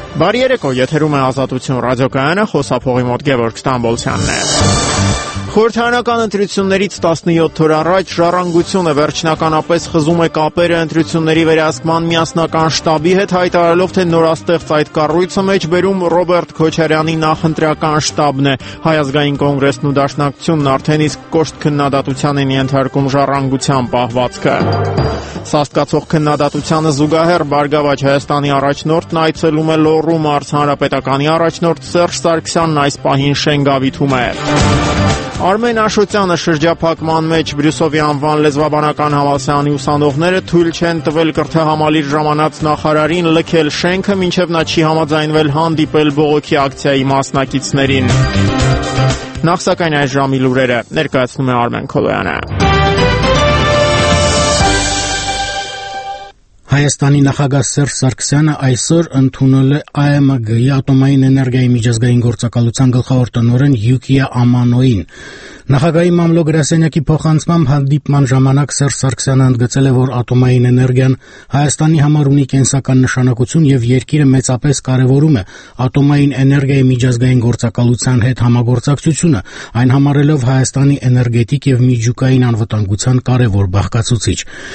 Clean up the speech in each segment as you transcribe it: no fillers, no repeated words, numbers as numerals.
Բարի երեկո, եթերում է Ազատություն ռադիոկայանը, խոսափողի մոտ Գևորգ Ստամբոլցյանն է։ Խորհրդարանական ընտրություններից 17 օր առաջ «Ժառանգությունը» վերջնականապես խզում է կապերը ընտրությունների վերահսկման միասնական շտաբի հետ, հայտարարելով, թե նորաստեղծ այդ կառույցը մեջբերում Ռոբերտ Քոչարյանի նախընտրական շտաբն է։ Հայ ազգային կոնգրեսն ու Դաշնակցությունն արդեն իսկ կոշտ քննադատության են ենթարկում «Ժառանգության» պահվածքը։ Սաստկացող քննադատությանը զուգահեռ «Բարգավաճ Հայաստանի» առաջնորդն այցելում է Լոռու մարզ, Հանրապետականի առաջնորդ Սերժ Սարգսյանն այս պահին Շենգավիթում է։ Արմեն Աշոտյանը շրջափակման մեջ Բրյուսովի անվան լեզվաբանական համալսարանի ուսանողները թույլ չեն տվել կրթահամալիր ժամանած նախարարին լքել շենքը, մինչև նա չի համաձայնվել հանդիպել բողոքի ակցիայի մասնակիցներին։ Նախ սակայն այս ժամի լուրերը ներկայացնում է Արմեն Քոլոյանը։ Հայաստանի նախագահ Սերժ Սարգսյանը այսօր ընդունել է ԱՄԳ-ի ատոմային էներգիայի միջազգային գործակալության գլխավոր տնօրեն Յուկիա Ամանոին։ Նախագահի մամլո գրասենյակի փոխանցմամբ հանդիպման ժամանակ Սերժ Սարգսյանը ընդգծել է, որ ատոմային էներգիան Հայաստանի համար ունի կենսական նշանակություն եւ երկիրը մեծապես կարեւորում է ատոմային էներգիայի միջազգային գործակալության հետ համագործակցությունը, այն համարելով Հայաստանի էներգետիկ եւ միջուկային անվտանգության կարեւոր բաղկացուցիչ։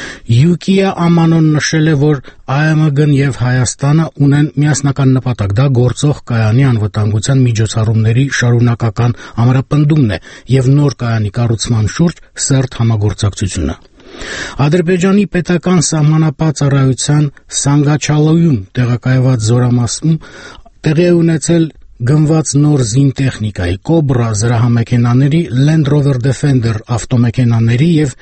Յուկիա Ամանոն նշել է, որ ԱՄԳ-ն եւ Հայաստանը ունեն միասնական նպատակ, դա գործող կայանի անվտանգության միջոցառումների շարունակական ամրապնդումն է եւ նոր կայանի կառուցման շուրջ սերտ համագործակցությունը։ Ադրբեջանի պետական սահմանապահ ծառայության Սանգաչալոյում տեղակայված զորամասում տեղի է ունեցել գնված նոր զինտեխնիկայի Կոբրա զրահամեքենաների, Land Rover Defender ավտոմեքենաների եւ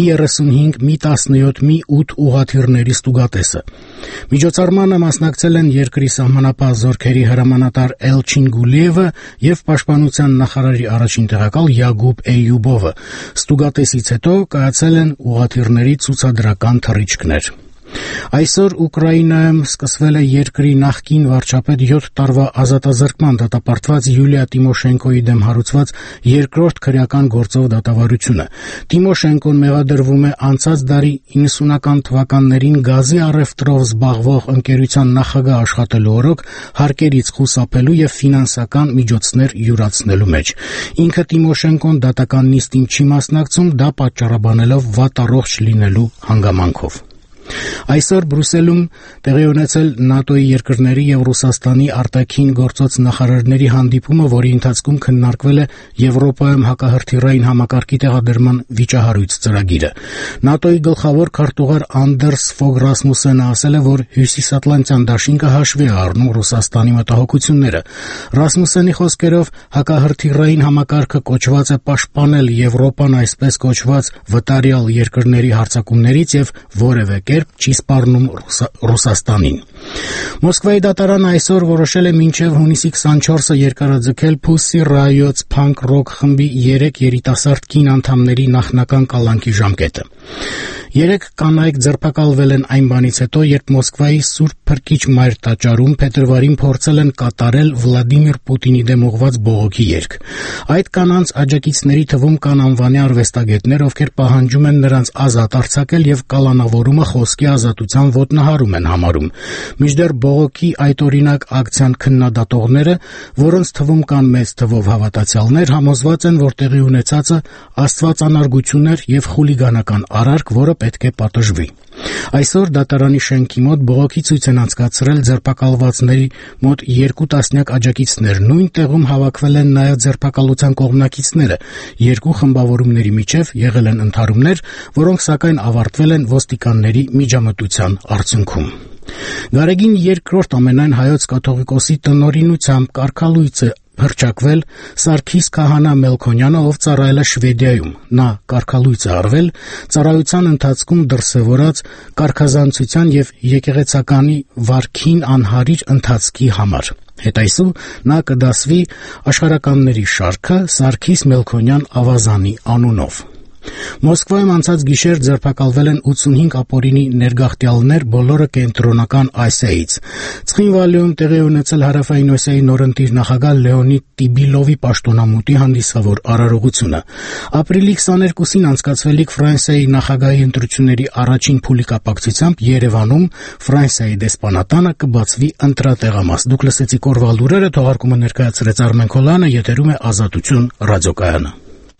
Mi-35, Mi-17, Mi-8 ուղղաթիռների ստուգատեսը։ Միջոցառմանը մասնակցել են երկրի սահմանապահ զորքերի հրամանատար Էլչին Գուլիևը եւ պաշտպանության նախարարի առաջին տեղակալ Յագուբ Էյյուբովը։ Ստուգատեսից հետո կայացել են ուղղաթիռների ցուցադրական թռիչքներ։ Այսօր Ուկրաինայում սկսվել է երկրի նախկին վարչապետ 7 տարվա ազատազրկման դատապարտված Յուլիա Տիմոշենկոյի դեմ հարուցված երկրորդ քրեական գործով դատավարությունը։ Տիմոշենկոն մեղադրվում է անցած դարի 90-ական թվականներին գազի առևտրով զբաղվող ընկերության նախագահ աշխատելու օրոք հարկերից խուսափելու եւ ֆինանսական միջոցներ յուրացնելու մեջ։ Ինքը Տիմոշենկոն դատական նիստին չի մասնակցում, դա պատճառաբանելով վատառողջ լինելու հանգամանքով։ Այսօր Բրյուսելում տեղի ունեցել ՆԱՏՕ-ի երկրների եւ Ռուսաստանի արտաքին գործոց նախարարների հանդիպումը, որի ընթացքում քննարկվել է Եվրոպայում հակահրթիռային համակարգի տեղադրման վիճահարույց ծրագիրը։ ՆԱՏՕ-ի գլխավոր քարտուղար Անդերս Ֆոգ Ռասմուսենը ասել է, որ Հյուսիսատլանտյան դաշինքը հաշվի է առնում Ռուսաստանի մտահոգությունները։ Ռասմուսենի խոսքերով հակահրթիռային համակարգը կոչված է պաշտպանել Եվրոպան այսպես կոչված վտարյալ երկրների հարձակումներից եւ որևէ չի սպառնում Ռուսաստանին։ Մոսկվայի դատարանը այսօր որոշել է մինչև հունիսի 24-ը երկարաձգել Pussy Riot Punk Rock խմբի 3 երիտասարդ կին անդամների նախնական կալանքի ժամկետը։ 3 կանայք ձերբակալվել են այն բանից հետո, երբ Մոսկվայի Սուրբ Փրկիչ Մայր տաճարում փետրվարին փորձել են կատարել Վլադիմիր Պուտինի դեմ ուղղված բողոքի երգ։ Այդ կանանց աջակիցների թվում կան անվանի արվեստագետներ, ովքեր պահանջում են նրանց ազատ արձակել եւ կալանավորումը խոսքի ազատության ոտնահարում են համարում։ Մինչդեռ բողոքի այդօրինակ ակցիան քննադատողները, որոնց թվում կան մեծ թվով հավատացյալներ, համոզված են, որ տեղի ունեցածը աստվածանարգություն էր եւ խուլիգանական արարք, որը պետք է պատժվի։ Այսօր դատարանի շենքի մոտ բողոքի ցույց են անցկացրել ձերբակալվածների մոտ 2 տասնյակ աջակիցներ։ Նույն տեղում հավաքվել են նաև ձերբակալության կողմնակիցները։ 2 խմբավորումների միջև եղել են ընդհարումներ, որոնք սակայն ավարտվել են ոստիկանների միջամտության արդյունքում։ Գարեգին երկրորդ ամենայն հայոց կաթողիկոսի տնօրինությամբ կարգալույծը հռչակվել Սարգիս Քահանա Մելքոնյանը, ով ծառայել է Շվեդիայում։ Նա կարգալույծ է արվել ծառայության ընթացքում դրսևորած կարգազանցության եւ եկեղեցականի վարքին անհարիր ընթացքի համար։ Հետայսու նա կդասվի աշխարհականների շարքը Սարգիս Մելքոնյան ավազանի անունով։ Մոսկվայում անցած գիշեր ձերբակալվել են 85 ապօրինի ներգաղթյալներ, բոլորը կենտրոնական Ասիայից։ Ցխինվալիում տեղի ունեցել Հարավային Օսիայի նորընտիր նախագահ Լեոնիդ Տիբիլովի պաշտոնամուտի հանդիսավոր արարողությունը։ Ապրիլի 22-ին անցկացվելիք Ֆրանսիայի նախագահի ընտրությունների առաջին փուլի կապակցությամբ Երևանում Ֆրանսիայի դեսպանատանը կբացվի ընտրատեղամաս։ Դուք լսեցիք օրվա լուրերը, թողարկումը ներկայացրեց Արմեն Քոլյանը, եթերում է Ազատություն ռադիոկայանը։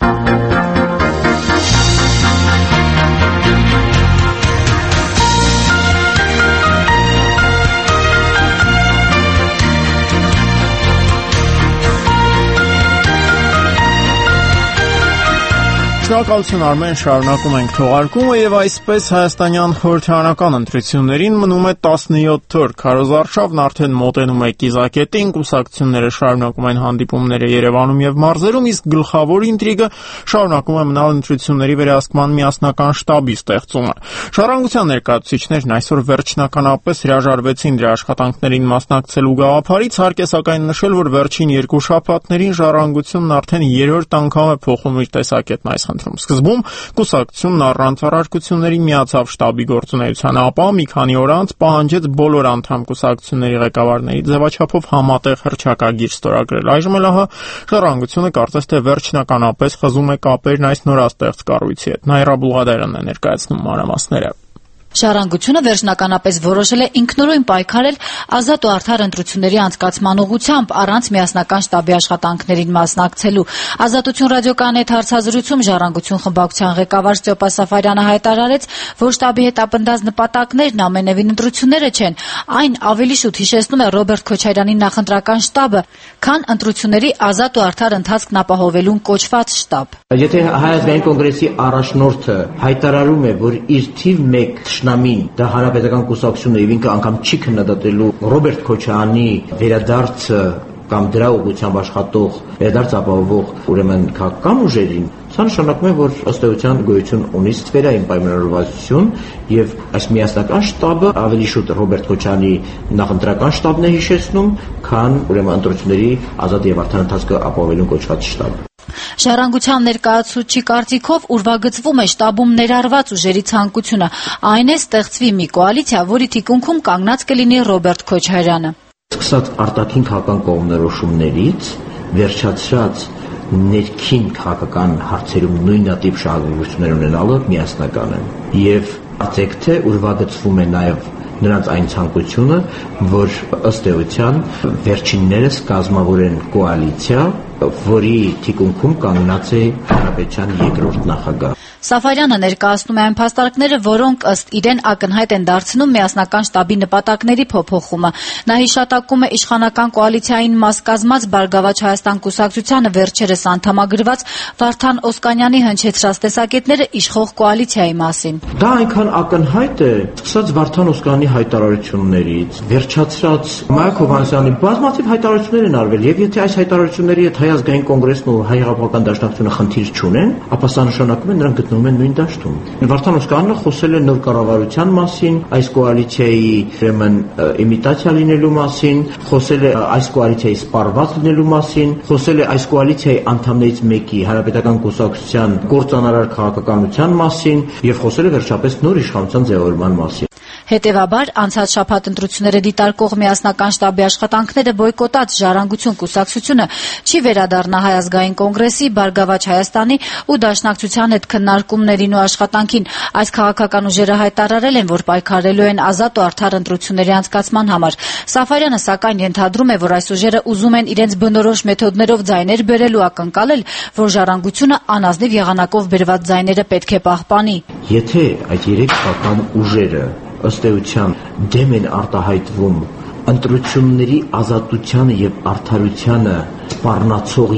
Շնորհակալություն Արմեն, շարունակում ենք թողարկումը եւ այսպես հայաստանյան խորհրդարանական ընտրություններին մնում է 17 օր։ Քարոզարշավն արդեն մոտենում է կիզակետին, կուսակցությունները շարունակում են հանդիպումները Երևանում եւ մարզերում, իսկ գլխավոր ինտրիգը շարունակում է մնալ ընտրությունների վերահսկման միասնական շտաբի ստեղծումը։ Ժառանգության ներկայացուցիչներն այսօր վերջնականապես հրաժարվեցին դրա աշխատանքներին մասնակցելու գաղափարից, հարկ է սակայն նշել, որ վերջին 2 շաբաթներին Ժառանգությունն արդեն 3-րդ անգամ է փոխում իր տեսակետն այս Սկզբում կուսակցությունն առանց առարկությունների միացավ շտաբի գործունեությանը, ապա մի քանի օր անց պահանջեց բոլոր անդամ կուսակցությունների ղեկավարների ձևաչափով համատեղ հռչակագիր ստորագրել։ Այժմ էլ ահա Ժառանգությունը կարծես թե վերջնականապես խզում է կապերն այս նորաստեղծ կառույցի հետ։ Նաիրա Բուլղադարյանն է ներկայացնում մանրամասները։ Ժառանգությունը վերջնականապես որոշել է ինքնուրույն պայքարել ազատ ու արդար ընտրությունների անցկացման ուղղությամբ առանց միասնական շտաբի աշխատանքներին մասնակցելու։ Ազատություն ռադիոկայանի հետ հարցազրույցում Ժառանգություն խմբակցության ղեկավար Ստյոպա Սաֆարյանը հայտարարեց, որ շտաբի հետ ապնդած նպատակներն ամենևին ընտրությունները չեն, այն ավելի շուտ հիշեցնում է Ռոբերտ Քոչարյանի նախընտրական շտաբը, քան ընտրությունների ազատ ու արդար ընթացքն ապահովելուն կոչված շտաբ։ Եթե Հայ ազգային կոնգրեսի առաջնորդը հայտարարում է, որ իր թիվ 1 Շնամին դա հանրապետական կուսակցությունը եւ ինքը անգամ չի քննադատելու Ռոբերտ Քոչարյանի վերադարձը կամ դրա ուղղությամբ աշխատող վերադարձ ապահովող ուրեմն քաղաքական ուժերին, սա նշանակում է, որ ըստ էության գոյություն ունի ստվերային պայմանավորվածություն եւ այս միասնական շտաբը ավելի շուտ Ռոբերտ Քոչարյանի նախընտրական շտաբն է հիշեցնում, քան ուրեմն ընտրությունների ազատ եւ արդար ընթացքը ապահովելուն կոչված շտաբը։ Ժառանգության ներկայացուցչի կարծիքով ուրվագծվում է շտաբում ներառված ուժերի ցանկությունը, այն է ստեղծվի մի կոալիցիա, որի թիկունքում կանգնած կլինի Ռոբերտ Քոչարյանը։ Սկսած արտաքին քաղաքական կողմնորոշումներից վերջացրած ներքին քաղաքական հարցերում նույնատիպ շահագրգռվածություններ ունենալը միասնական է եւ արձեք թե ուրվագծվում է նաեւ նրանց այն ցանկությունը, որ ըստ էության վերջիններս կազմավորեն կոալիցիա, որի թիկունքում կանգնած է հանրապետության երկրորդ նախագահ։ Սաֆարյանը ներկայացնում է այն փաստարկները, որոնք ըստ իրեն ակնհայտ են դարձնում միասնական շտաբի նպատակների փոփոխումը։ Նա հիշատակում է իշխանական կոալիցիային մաս կազմած Բարգավաճ Հայաստան կուսակցությանը վերջերս անդամագրված Վարդան Օսկանյանի հնչեցրած տեսակետները իշխող կոալիցիայի մասին։ Դա այնքան ակնհայտ է, սկսած Վարդան Օսկանյանի հայտարարություններից, վերջացրած Մայակ Հովհաննիսյանի բազմաթիվ հայտարարություններ են արվել, եւ եթե այս հայտարարությունների հետ Հայ ազգային կոնգրեսն ու Հայ հեղափոխական դաշնակցությունը խնդիր չունեն, ապա սա նշանակում է նրանք գտնվում են նույն դաշտում։ Վարդան Օսկանյանը խոսել է նոր կառավարության մասին, այս կոալիցիայի ուրեմն իմիտացիա լինելու մասին, խոսել է այս կոալիցիայի սպառված լինելու մասին, խոսել է այս կոալիցիայի անդամներից մեկի հանրապետական կուսակցության կործանարար քաղաքականության մասին եւ խոսել է վերջապես նոր իշխանության ձևավորման մասին։ Հետևաբար, անցած շաբաթ ընտրությունները դիտարկող միասնական շտաբի աշխատանքները բոյկոտած Ժառանգություն կուսակցությունը չի վերադառնա Հայ ազգային կոնգրեսի, Բարգավաճ Հայաստանի ու Դաշնակցության հետ քննարկումներին ու աշխատանքին։ Այս քաղաքական ուժերը հայտարարել են, որ պայքարելու են ազատ ու արդար ընտրությունների անցկացման համար։ Սաֆարյանը սակայն ենթադրում է, որ այս ուժերը ուզում են իրենց բնորոշ մեթոդներով ձայներ բերել ու ակնկալել, որ Ժառանգությունը անազնիվ եղանակով բերված ձայները պետք է պահպանի։ Եթե այդ 3 քաղաքական ուժերը ըստ էության դեմ են արտահայտվում ընտրությունների ազատությանը եւ արդարությանը սպառնացող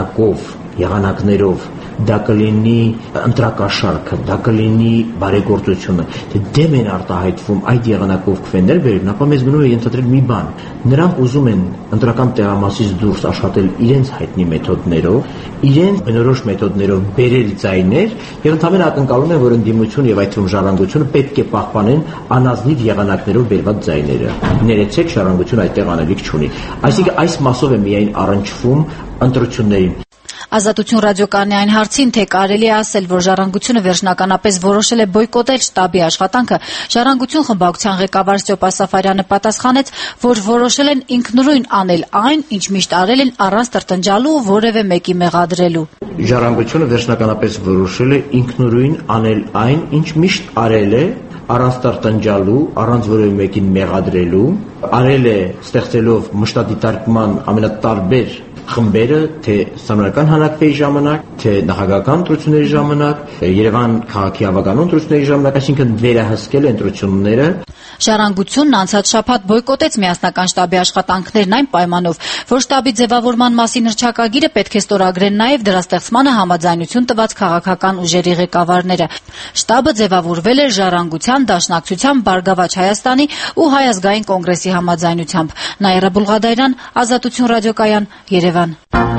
եղանակներով, դա կլինի ընտրակաշառքը, դա կլինի բարեգործությունը, թե դեմ են արտահայտվում այդ եղանակով քվեներ բերեն, ապա մեզ գնում է ենթադրել մի բան. նրանք ուզում են ընտրական տեղամասից դուրս աշխատել իրենց հայտնի մեթոդներով, իրենց բնորոշ մեթոդներով բերել ձայներ եւ ընդհանրապես ակնկալում են, որ ընդդիմություն եւ այդ թվում Ժառանգությունը պետք է պահպանեն անազնիվ եղանակներով բերված ձայները։ Ներեցեք, Ժառանգությունը այդտեղ անելիք չունի։ Այսինքն այս մասով է միայն առնչվում ընտրություններին։ Ազատություն ռադիոկայանի այն հարցին, թե կարելի է ասել, որ Ժառանգությունը վերջնականապես որոշել է բոյկոտել շտաբի աշխատանքը, Ժառանգություն խմբակցության ղեկավար Ստյոպա Սաֆարյանը պատասխանեց, որ որոշել են ինքնուրույն անել այն, ինչ միշտ արել են առանց տրտնջալու ու որևէ մեկի մեղադրելու։ Ժառանգությունը վերջնականապես որոշել է ինքնուրույն անել այն, ինչ միշտ արել է առանց տրտնջալու, առանց որևէ մեկին մեղադրելու, արել է ստեղծելով մշտադիտարկման ամենատարբեր խմբերը, թե Սահմանադրական հանրաքվեի ժամանակ, թե նախագահական ընտրությունների ժամանակ, Երևան քաղաքի ավականուն ընտրությունների ժամանակ, այսինքն վերահսկել է ընտրությունները։ Ժառանգությունն անցած շաբաթ բոյկոտեց միասնական շտաբի աշխատանքներն այն պայմանով, որ շտաբի ձևավորման մասին հռչակագիրը պետք է ստորագրեն նաև դրա ստեղծմանը համաձայնություն տված քաղաքական ուժերի ղեկավարները։ Շտաբը ձևավորվել էր Ժառանգության, Դաշնակցության, Բարգավաճ Հայաստանի ու Հայ ազգային կոնգրեսի համաձայնությամբ։ Նաիրա Բուլղադայրյան, Ազատություն ռադիոկայան, Երևան։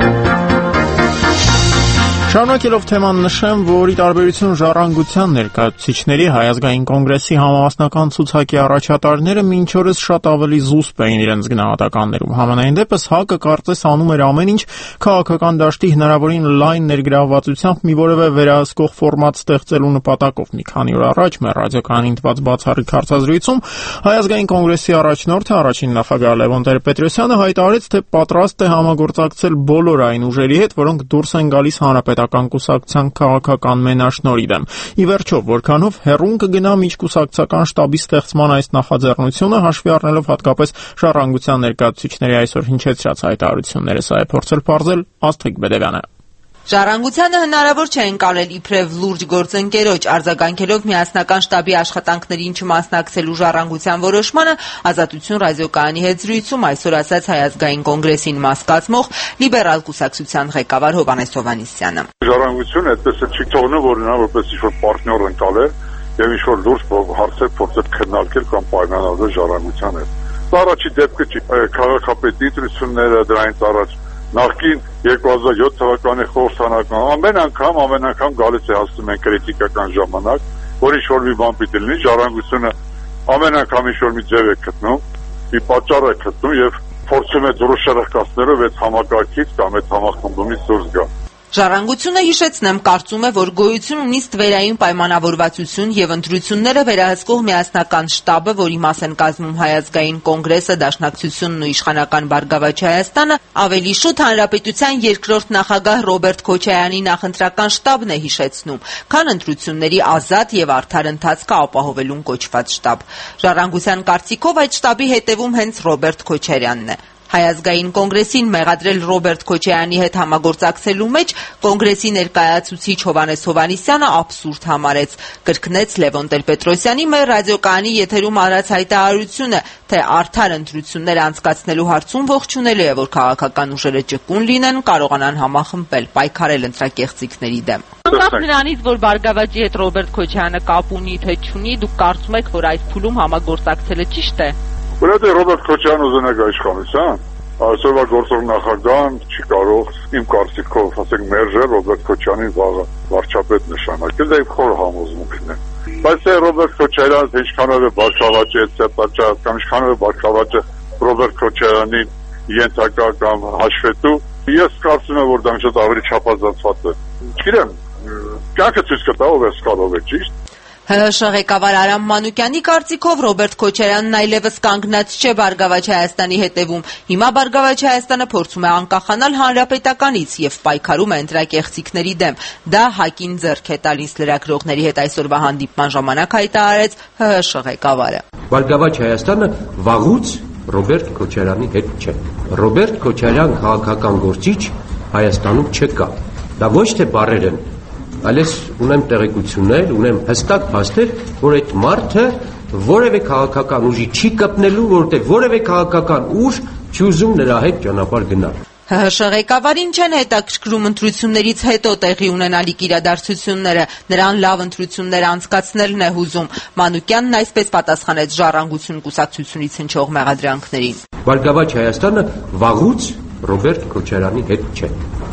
Շարունակելով թեման նշեմ, որ ի տարբերություն Ժառանգության ներկայացուցիչների Հայ ազգային կոնգրեսի համապատասխանական ցուցակի առաջատարները մինչ օրս շատ ավելի զուսպ էին իրենց գնահատականներում։ Համենայն դեպս ՀԱԿ-ը կարծես անում էր ամեն ինչ քաղաքական դաշտի հնարավորին լայն ներգրավվածությամբ մի որևէ վերահսկող ֆորմատ ստեղծելու նպատակով։ Մի քանի օր առաջ մեր ռադիոկայանին տված բացառիկ հարցազրույցում Հայ ազգային կոնգրեսի առաջնորդը, առաջին նախագահ Լևոն Տեր-Պետրոսյանը հայտարարեց, թե պատրաստ է համագործակցել բոլոր այն ուժերի հետ, որոնք դուրս են գալիս հանրապետական կուսակցության քաղաքական մենաշնորհի դեմ։ Ի վերջո, որքանով հեռուն կգնա միջկուսակցական շտաբի ստեղծման այս նախաձեռնությունը, հաշվի առնելով հատկապես Ժառանգության ներկայացուցիչների այսօր հնչեցրած հայտարարությունները, սա է փորձել պարզել Աստղիկ Բեդևյանը։ Ժառանգությանը հնարավոր չէ ընկալել իբրև լուրջ գործընկերոջ, արձագանքելով միասնական շտաբի աշխատանքներին չմասնակցելու Ժառանգության որոշմանը, Ազատություն ռադիոկայանի հետ զրույցում այսօր ասաց Հայ ազգային կոնգրեսին մաս կազմող լիբերալ կուսակցության ղեկավար Հովհաննես Հովհաննիսյանը։ Ժառանգությունը այդպես չի թողնում, որ նա որպես ինչ-որ պարտներ ընկալել եւ ինչ-որ լուրջ հարցեր փորձել քննարկել կամ պայմանավորել Ժառանգության հետ։ Դա առաջի դեպքը չի, քաղաքապետի ընտրությունները դրանից առաջ Նախկին 2007 թվականի խորհրդանական ամեն անգամ գալիս է հասնում են քրիտիկական ժամանակ, որ ինչ-որ մի բան պիտի լինի, Ժառանգությունը ամեն անգամ ինչ-որ մի ձև է գտնում, մի պատճառ է գտնում եւ փորձում է դուրսշարակացնելով այդ համակարգից կամ այդ համախմբումից դուրս գալ։ Ժառանգությունը, հիշեցնեմ, կարծում է, որ գոյություն ունի ստվերային պայմանավորվածություն եւ ընտրությունները վերահսկող միասնական շտաբը, որի մաս են կազմում Հայ ազգային կոնգրեսը, Դաշնակցությունն ու Իշխանական Բարգավաճ Հայաստանը, ավելի շուտ հանրապետության երկրորդ նախագահ Ռոբերտ Քոչարյանի նախընտրական շտաբն է հիշեցնում, քան ընտրությունների ազատ եւ արդար ընթացքը ապահովելուն կոչված շտաբ։ Ժառանգության կարծիքով այդ շտաբի հետևում հենց Ռոբերտ Քոչարյանն է։ Հայ ազգային կոնգրեսին մեղադրել Ռոբերտ Քոչարյանի հետ համագործակցելու մեջ կոնգրեսի ներկայացուցիչ Հովհաննես Հովհաննիսյանը աբսուրդ համարեց, կրկնեց Լևոն Տեր-Պետրոսյանի մեր ռադիոկայանի եթերում արած հայտարարությունը, թե արդար ընտրություններ անցկացնելու հարցում ողջունելի է, որ քաղաքական ուժերը ճկուն լինեն, կարողանան համախմբել, պայքարել ընտրակեղծիքների դեմ։ Անկախ նրանից, որ Բարգավաճի հետ Ռոբերտ Քոչարյանը կապ ունի թե չունի, դուք կարծում եք, որ այս փուլում համագործակցելը ճիշտ է։ Որովհետեւ Ռոբերտ Քոչարյանը ուզում է իշխանության, այսօրվա գործող նախագահան չի կարող իմ կարծիքով, ասենք, մերժել Ռոբերտ Քոչարյանին վաղը վարչապետ նշանակել, դա իմ խոր համոզմունքն է։ Բայց Ռոբերտ Քոչարյանը ինչքանով է Բարգավաճի հետ պատճառ կամ ինչքանով է Բարգավաճը Ռոբերտ Քոչարյանին ենթակա կամ հաշվետու, ես կարծում եմ, որ դա շատ ավելի չափազանցված է։ Չգիտեմ, կյանքը ցույց կտա ով է սկալով է, ճիշտ։ ՀՀՇ ղեկավար Արամ Մանուկյանի կարծիքով Ռոբերտ Քոչարյանն այլևս կանգնած չէ Բարգավաճ Հայաստանի հետևում։ Հիմա Բարգավաճ Հայաստանը փորձում է անկախանալ հանրապետականից եւ պայքարում է ընտրակեղծիքների դեմ։ Դա ՀԱԿ-ին ձեռք է տալիս, լրագրողների հետ այսօրվա հանդիպման ժամանակ հայտարարեց ՀՀՇ ղեկավարը։ Բարգավաճ Հայաստանը վաղուց Ռոբերտ Քոչարյանի հետ չէ։ Ռոբերտ Քոչարյան քաղաքական գործիչ Հայաստանում չկա։ Դա ոչ թե բառեր են, այլև ունեմ տեղեկություններ, ունեմ հստակ փաստեր, որ այդ մարդը որևէ քաղաքական ուժի չի կպնելու, որտեղ որևէ քաղաքական ուժ չի ուզում նրա հետ ճանապարհ գնալ։ ՀՀՇ ղեկավարին չեն հետաքրքրում ընտրություններից հետո տեղի ունենալիք իրադարձությունները, նրան լավ ընտրություններ անցկացնելն է հուզում։ Մանուկյանն այսպես պատասխանեց Ժառանգություն կուսակցությունից հնչող մեղադրանքներին։ Բարգավաճ Հայաստանը վաղուց Ռոբերտ Քոչարյանի հետ չէ։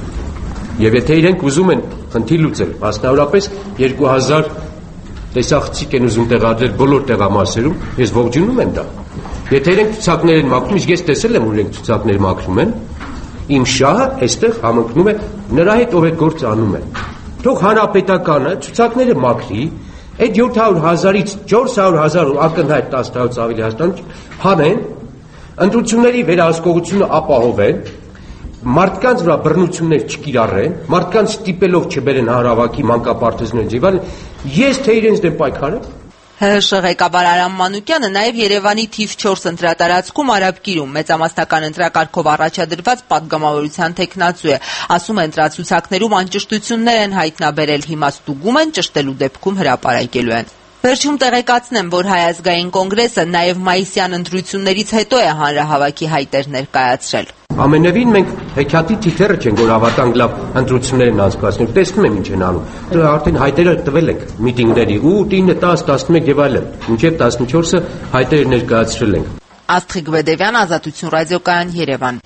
Եվ եթե իրենք ուզում են խնդիր լուծել, մասնավորապես 2000 տեսախցիկ են ուզում տեղադրել բոլոր տեղամասերում, ես ողջունում եմ դա։ Եթե իրենք ցուցակներ են մաքրում, իսկ ես տեսել եմ, որ իրենք ցուցակներ մաքրում են, Իմ շահը այստեղ համընկնում է նրա հետ, ով այդ գործը անում է։ Թող հանրապետականը ցուցակները մաքրի, այդ 700,000-ից 400,000 ակնհայտ 10%-ից ավելի հաստատ հանեն, ընտրությունների վերահսկողությունը ապահովեն, մարդկանց վրա բռնություններ չկիրառեն, մարդկանց ստիպելով չբերեն հանրավակի մանկապարտեզներ եւ այլն, ես թե իրենց դեմ պայքարեմ։ ՀՀՇ ղեկավար Արամ Մանուկյանը նաև Երևանի թիվ 4 ընտրատարածքում Արաբկիրում մեծամասնական ընտրակարգով առաջադրված падգամավորության թեկնածու է։ Ասում է, ընտրացուցակներում անճշտություններ են հայտնաբերել, հիմա ստուգում են, ճշտելու դեպքում հրապարակելու են։ Վերջում տեղեկացնեմ, որ Հայ ազգային կոնգրեսը նաև մայիսյան ընտրություններից հետո է հանրահավաքի հայտեր ներկայացրել։ Ամենևին մենք հեքիաթի թիթերը չենք, որ ավատանք լավ ընտրություններ են անցկացնում, տեսնում եմ ինչ են անում։ Արդեն հայտերը տվել ենք միտինգների 8, 9, 10, 11 եւ այլն, մինչեւ 14-ը հայտերը ներկայացրել ենք։ Աստղիկ Բեդևյան, Ազատություն ռադիոկայան, Երևան։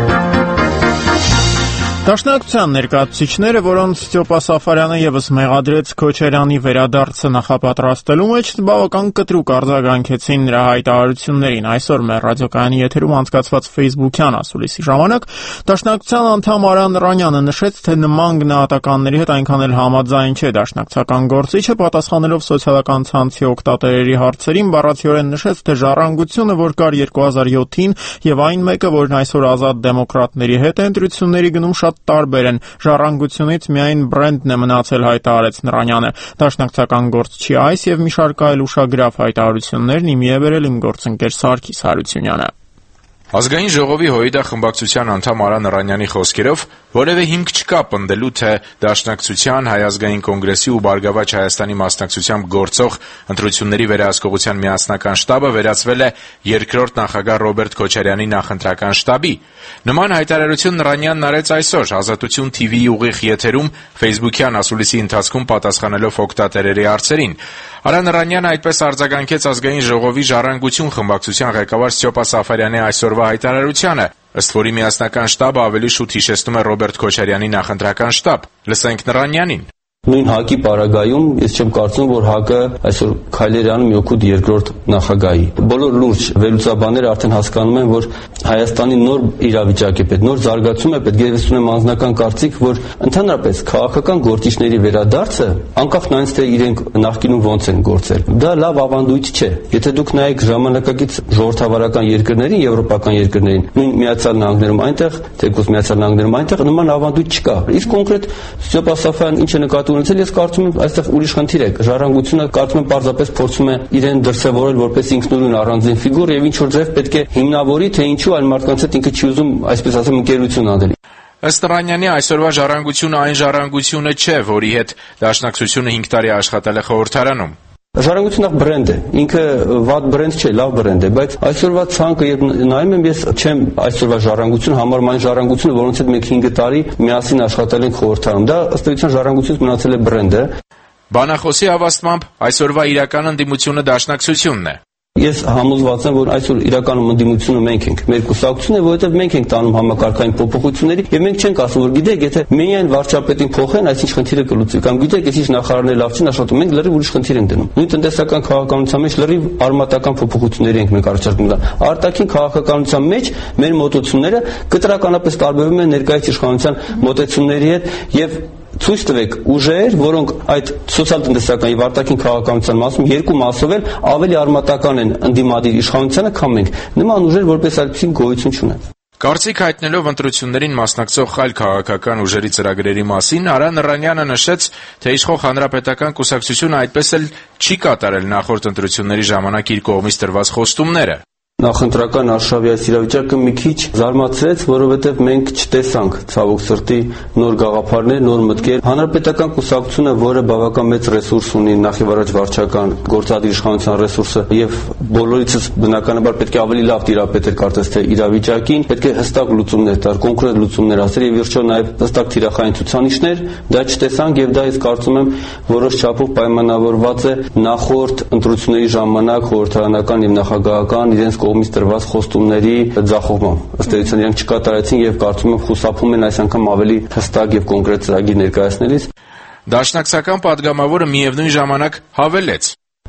Դաշնակցության ներկայացուցիչները, որոնց Ստյոպա Սաֆարյանը եւս մեղադրեց Քոչարյանի վերադարձը նախապատրաստելու մեջ, բավական կտրուկ արձագանքեցին նրա հայտարարություններին։ Այսօր մեր ռադիոկայանի եթերում անցկացված Facebook-յան ասուլիսի ժամանակ Դաշնակցության անդամ Արան Րանյանը նշեց, թե նման գնահատականների հետ այնքան էլ համաձայն չէ։ Դաշնակցական գործիչը պատասխանելով սոցիալական ցանցի օգտատերերի հարցերին բառացիորեն նշեց, թե ժառանգությունը, որ կար 2007-ին, եւ այն մեկը, որն այսօր Ազատ դեմոկրատների հետ է ընտրությունների գնում, շատ տարբեր են։ Ժառանգությունից միայն բրենդն է մնացել, հայտարարեց Նրանյանը։ Դաշնակցական գործչի այս եւ մի շարք այլ ուշագրավ հայտարարություններն իմի է բերել իմ գործընկեր Սարգիս Հարությունյանը։ Ազգային ժողովի ՀՅԴ խմբակցության անդամ Արան Րանյանի խոսքերով որևէ հիմք չկա պնդելու, թե Դաշնակցության, Հայ ազգային կոնգրեսի ու Բարգավաճ Հայաստանի մասնակցությամբ գործող ընտրությունների վերահսկողության միասնական շտաբը վերածվել է երկրորդ նախագահ Ռոբերտ Քոչարյանի նախընտրական շտաբի։ Նման հայտարարություն Րանյանն արեց այսօր Ազատություն TV-ի ուղիղ եթերում Facebook-յան ասուլիսի ընթացքում պատասխանելով օգտատերերի հարցերին։ Արան Րանյանը այդպես արձագանքեց ազգային ժողովի ժառանգություն խմբակցության ղեկավար Ստյոպա Սաֆարյանի այսօրվա հայտարարությանը, ըստ որի միասնական շտաբը ավելի շուտ հիշեցնում է Ռոբերտ Քոչարյանի նախընտրական շտաբ։ Լսենք Նրանյանին։ Նույն ՀԱԿ-ի պարագայում ես չեմ կարծում, որ ՀԱԿ-ը այսօր քայլեր անում մի օգուտ երկրորդ նախագահի։ Բոլոր լուրջ վերլուծաբանները արդեն հասկանում են, որ Հայաստանի նոր իրավիճակ է պետք, նոր զարգացում է պետք, եւ ես ունեմ անձնական կարծիք, որ ընդհանրապես քաղաքական գործիչների վերադարձը, անկախ նրանից թե իրենք նախկինում ոնց են գործել, դա լավ ավանդույթ չէ։ Եթե դուք նայեք ժամանակակից ժողովրդավարական երկրներին, եվրոպական երկրներին, նույն Միացյալ Նահանգներում այնտեղ, թեկուզ Միացյալ Նահանգներում այնտեղ նման ավանդույթ չկա։ Իսկ կոնկրետ Ստյոպա Սաֆարյանն ինչ է նկատի ունեցել, ես կարծում եմ այստեղ ուրիշ խնդիր է։ Ժառանգությունը կարծում եմ պարզապես փորձում է իրեն դրսևորել որպես ինքնուրույն առանձին ֆիգուր եւ ինչ որ ձև պետք է հիմնավորի, թե ինչու այլ մարդկանց հետ ինքը չի ուզում, այսպես ասեմ, ընկերություն անել։ Ըստ Րանյանի այսօրվա ժառանգությունը այն ժառանգությունը չէ, որի հետ Դաշնակցությունը 5 տարի աշխատել է խորհրդարանում։ Ժառանգությունը բրենդ է, ինքը վատ բրենդ չէ, լավ բրենդ է, բայց այսօրվա ցանկը երբ նայում եմ, ես չեմ այսօրվա ժառանգությունը համարում այն ժառանգությունը, որոնց հետ մենք 5 տարի միասին աշխատել ենք խորհրդարանում։ Դա ըստ էության ժառանգությունից մնացել է բրենդը։ Բանախոսի հավաստմամբ այսօրվա իրական ընդդիմությունը Դաշնակցությունն է։ Ես համոզված եմ, որ այսօր իրականում ընդդիմությունը մենք ենք, մեր կուսակցությունը, որովհետև մենք ենք տանում համակարգային փոփոխությունների եւ մենք չենք ասում, որ գիտեք, եթե միայն վարչապետին փոխեն, այսինչ խնդիրը կլուծվի, կամ գիտեք, այսինչ նախարարները լավ չեն աշխատում, մենք լրիվ ուրիշ խնդիր ենք դնում։ Նույն տնտեսական քաղաքականության մեջ լրիվ արմատական փոփոխությունների ենք մենք առաջարկում։ Արտաքին քաղաքականության մեջ մեր մոտեցումները կտրականապես տարբերվում են ներկայիս իշխանության մոտեցումների հետ եւ ցույց տվեք ուժեր, որոնք այդ սոցիալ-տնտեսական եւ արտաքին քաղաքականության մասում երկու մասով էլ ավելի արմատական են ընդդիմադիր իշխանությանը, քան մենք։ Նման ուժեր որպես այդպիսի գոյություն չունեն։ Կարծիք հայտնելով ընտրություններին մասնակցող այլ քաղաքական ուժերի ծրագրերի մասին, Արան Րանյանը նշեց, թե իշխող հանրապետական կուսակցությունը այդպես էլ չի կատարել նախորդ ընտրությունների ժամանակ իր կողմից տրված խոստումները։ Նախընտրական արշավի այս իրավիճակը մի քիչ զարմացրեց, որովհետև մենք չտեսանք ցավոք սրտի նոր գաղափարներ, նոր մտքեր։ Հանրապետական կուսակցությունը, որը բավական մեծ ռեսուրս ունի, նախ եւ առաջ վարչական գործադիր իշխանության ռեսուրսը, եւ բոլորիցս բնականաբար պետք է ավելի լավ տիրապետել կարծես թե իրավիճակին, պետք է հստակ լուծումներ տալ, կոնկրետ լուծումներ ասել եւ վերջո նաեւ հստակ թիրախային ցուցանիշներ, դա չտեսանք եւ դա ես կարծում եմ որոշ չափով պայմանավորված է նախորդ ընտրությունների ժամանակ խորհրդարանական եւ նախագահական իրենց կողմից տրված խոստումների ձախողմամբ։ Ըստ էության իրենք չկատարեցին եւ կարծում եմ խուսափում են այս անգամ ավելի հստակ եւ կոնկրետ ծրագիր ներկայացնելիս։ Դաշնակցական падգամավորը միևնույն ժամանակ հավելեց.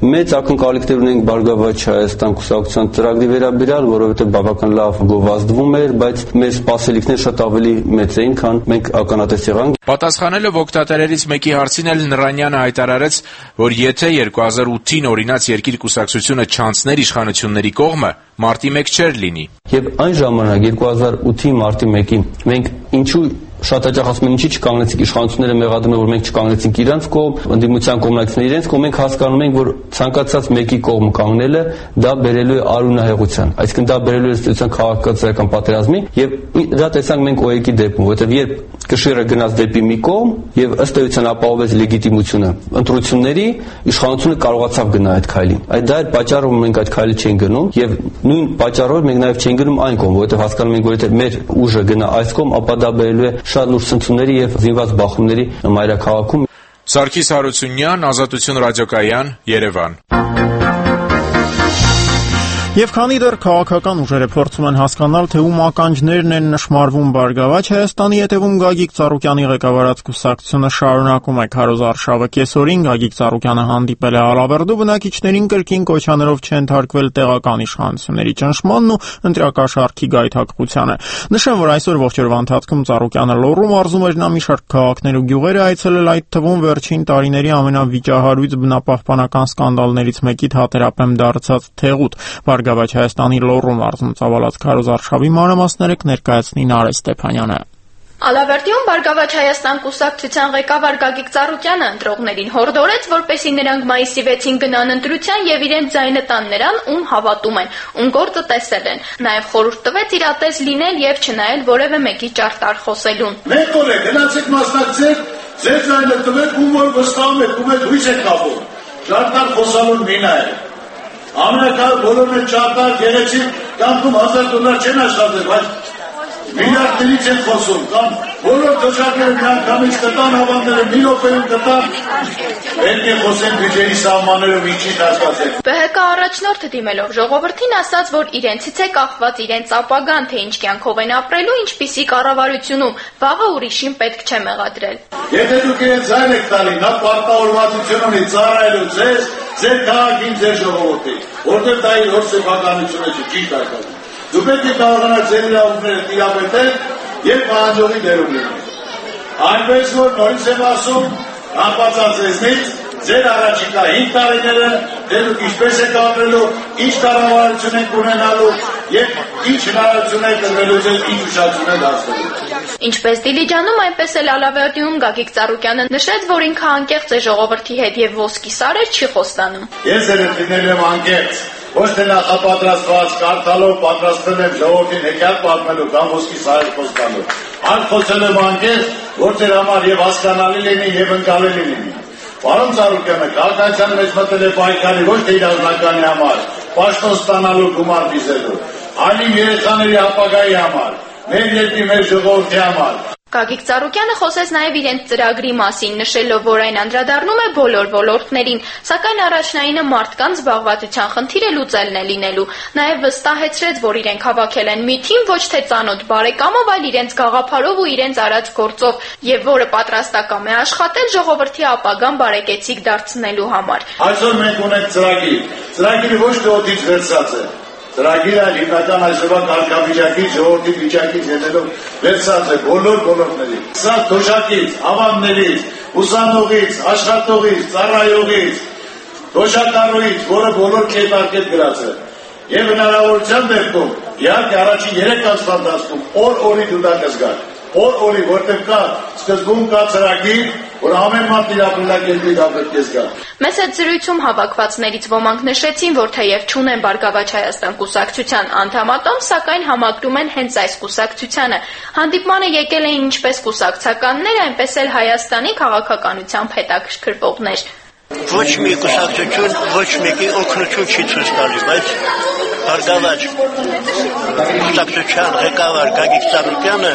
Մեծ ակնկալիքներ ունենք Բարգավաճ Հայաստան կուսակցության ծրագրի վերաբերյալ, որովհետև բավական լավ գովազդվում էր, բայց մեր սպասելիքները շատ ավելի մեծ էին, քան մենք ականատես եղանք։ Պատասխանելով օգտատերերից մեկի հարցին էլ Նռանյանը հայտարարեց, որ եթե 2008-ին օրինաց Երկիր կուսակցությունը չանցներ իշխանությունների կողմը, մարտի 1 չէր լինի։ Եվ այն ժամանակ 2008-ի մարտի 1-ին մենք ինչու շատ հաճախ ասում են ինչի չկանգնեցինք իշխանությունները մեղադրում են որ մենք չկանգնեցինք իրանց կողմ, ընդդիմության կողմնակիցները իրենց կողմ, մենք հասկանում ենք որ ցանկացած մեկի կողմ կանգնելը դա բերելու է արունահեղության, այսինքն դա բերելու է ստության քաղաքացիական պատերազմի եւ դա տեսանք մենք OEK-ի դեպքում, որովհետեւ երբ կշիռը գնաց դեպի մի կողմ եւ ըստ էության ապահովեց լեգիտիմությունը ընտրությունների, իշխանությունը կարողացավ գնալ այդ քայլին։ Այդ դա էր պատճառը, որ մենք այդ քայլը չենք գնում եւ նույն պատճառով մենք նաեւ չենք գնում այն կողմ, որովհետեւ հասկանում ենք որ եթե մեր ուժը գնա այս կողմ, ապա դա բերելու է շատ լուրջ ցնցումների եւ զինված բախումների մայրաքաղաքում։ Սարգիս Հարությունյան, Ազատություն ռադիոկայան, Երևան։ Եվ քանի դեռ քաղաքական ուժերը փորձում են հասկանալ, թե ում ականջներն են նշմարվում Բարգավաճ Հայաստանի հետևում Գագիկ Ծառուկյանի ղեկավարած կուսակցությունը շարունակում է քարոզարշավը կեսօրին Գագիկ Ծառուկյանը հանդիպել է Ալավերդու բնակիչներին կրկին կոչանելով չընթարկվել տեղական իշխանությունների ճնշմանն ու ընտրակաշառքի գայթակղությանը։ Նշեմ, որ այսօր ողջ օրվա ընթացքում Ծառուկյանը Լոռու մարզում էր նա մի շարք քաղաքներ ու գյուղեր այցելել, այդ թվում վերջին տարիների ամենավիճահարույց բնապահպանական սկանդալներից մեկի Թատերապեմ դարձած Թեղուտ։ Բարգավաճ Հայաստանի Լոռու մարզում ծավալած քարոզարշավի մանրամասները կներկայացնի Նարէ Ստեփանյանը։ Ալավերդիում Բարգավաճ Հայաստան կուսակցության ղեկավար Գագիկ Ծառուկյանը ընտրողներին հորդորեց, որպեսզի նրանք մայիսի 6-ին գնան ընտրության եւ իրենց ձայնը տան նրան, ում հավատում են, ում գործը տեսել են։ Նաեւ խորհուրդ տվեց իրատես լինել եւ չնայել որևէ մեկի ճարտար խոսելուն։ Մենք որ գնացեք մասնակցեք, ձեր ձայնը տվեք, ում որ վստահում եք, ում եք հույս եք կապում։ Ճարտար խոսալուն մի նայեք։ Ամենակալ բոլորն ճարտար գեղեցիկ կամ դու $1000 չեն աշխատել, բայց միլիարդներից են խոսում, կամ բոլոր դժվարները միանգամից կտան, հավանները մի րոպեում կտան, պետք է խոսեն բյուջեի սահմաններով ինչի հասկացեք։ ԲՀԿ առաջնորդը դիմելով ժողովրդին ասաց, որ իրենցից է կախված իրենց ապագան, թե ինչ կյանքով են ապրելու, ինչպիսի կառավարությունում, վաղը ուրիշին պետք չէ մեղադրել։ Եթե դուք իրենց ձայն եք տալի, նա պարտավորվածություն ունի ծառայելու ձեզ, ձեր քաղաքին, ձեր ժողովրդին, որտեղ դա իր հոր սեփականությունը չի, ճիշտ արկադի։ Դու պետք է կարողանաք ձեր իրավունքները տիրապետել եւ պահանջողի դերում լինել։ Այնպես որ նորից եմ ասում, անբացատրեցնից ձեր առաջիկա 5 տարիները դուք ինչպես եք ապրելու, ինչ կառավարություն եք ունենալու եւ ինչ հնարավորություն եք տրվելու ձեզ ինչ ուշադրություն եք դարձնելու։ Ինչպես Դիլիջանում, այնպես էլ Ալավերդիում Գագիկ Ծառուկյանը նշեց, որ ինքը անկեղծ է ժողովրդի հետ եւ ոսկի սարեր չի խոստանում։ Ես երեխաներն եմ անկեղծ, ոչ թե նախապատրաստված կարդալով պատրաստել եմ ժողովրդին հեքիաթ պատմելու կամ ոսկի սարեր խոստալու։ Այլ խոսել եմ անկեղծ, որ ձեր համար եւ հասկանալի լինի եւ ընկալելի լինի։ Պարոն Ծառուկյանը, քաղաքացիական մեջ մտել է պայքարի ոչ թե իր ազնվականի համար, պաշտոն ստանալու գումար դիզելու, այլ երեխաների ապագայի համար, մեր երկրի մեր ժողովրդի համար։ Գագիկ Ծառուկյանը խոսեց նաև իրենց ծրագրի մասին, նշելով, որ այն անդրադառնում է բոլոր ոլորտներին, սակայն առաջնայինը մարդկանց զբաղվածության խնդիրը լուծելն է լինելու։ Նաև վստահեցրեց, որ իրենք հավաքել են մի թիմ ոչ թե ծանոթ բարեկամով, այլ իրենց գաղափարով ու իրենց արած գործով, եւ որը պատրաստակամ է աշխատել ժողովրդի ապագան բարեկեցիկ դարձնելու համար։ Այսօր մենք ունենք ծրագիր, ծրագիրը ոչ թե օդից վերցած է։ Ծրագիրը հիմնական այսօրվա կարգավիճակից, ժողովրդի վիճակից ելնելով վերցած է բոլորների։ Սա դոշակից, ավաններից, ուսանողից, աշխատողից, ծառայողից, դոշակառուից, որը բոլոր կետարկետ գրած է։ Եվ հնարավորության դեպքում, իհարկե առաջին 3 ամսվա ընթացքում օր-օրի դու դա կզգաք։ Օր-օրի, որտեղ կա սկզբում կա ծրագիր, որ ամեն մարդ իր ապրելակերպի դա պետք է զգա։ Մեծ այդ զրույցում հավաքվածներից ոմանք նշեցին, որ թեև չունեն Բարգավաճ Հայաստան կուսակցության անդամատոմ, սակայն համակրում են հենց այս կուսակցությանը։ Հանդիպմանը եկել էին ինչպես կուսակցականներ, այնպես էլ Հայաստանի քաղաքականությամբ հետաքրքրվողներ։ Ոչ մի կուսակցություն, ոչ մեկի օգնություն չի ցույց տալի, բայց Բարգավաճ կուսակցության ղեկավար Գագիկ Ծառուկյանը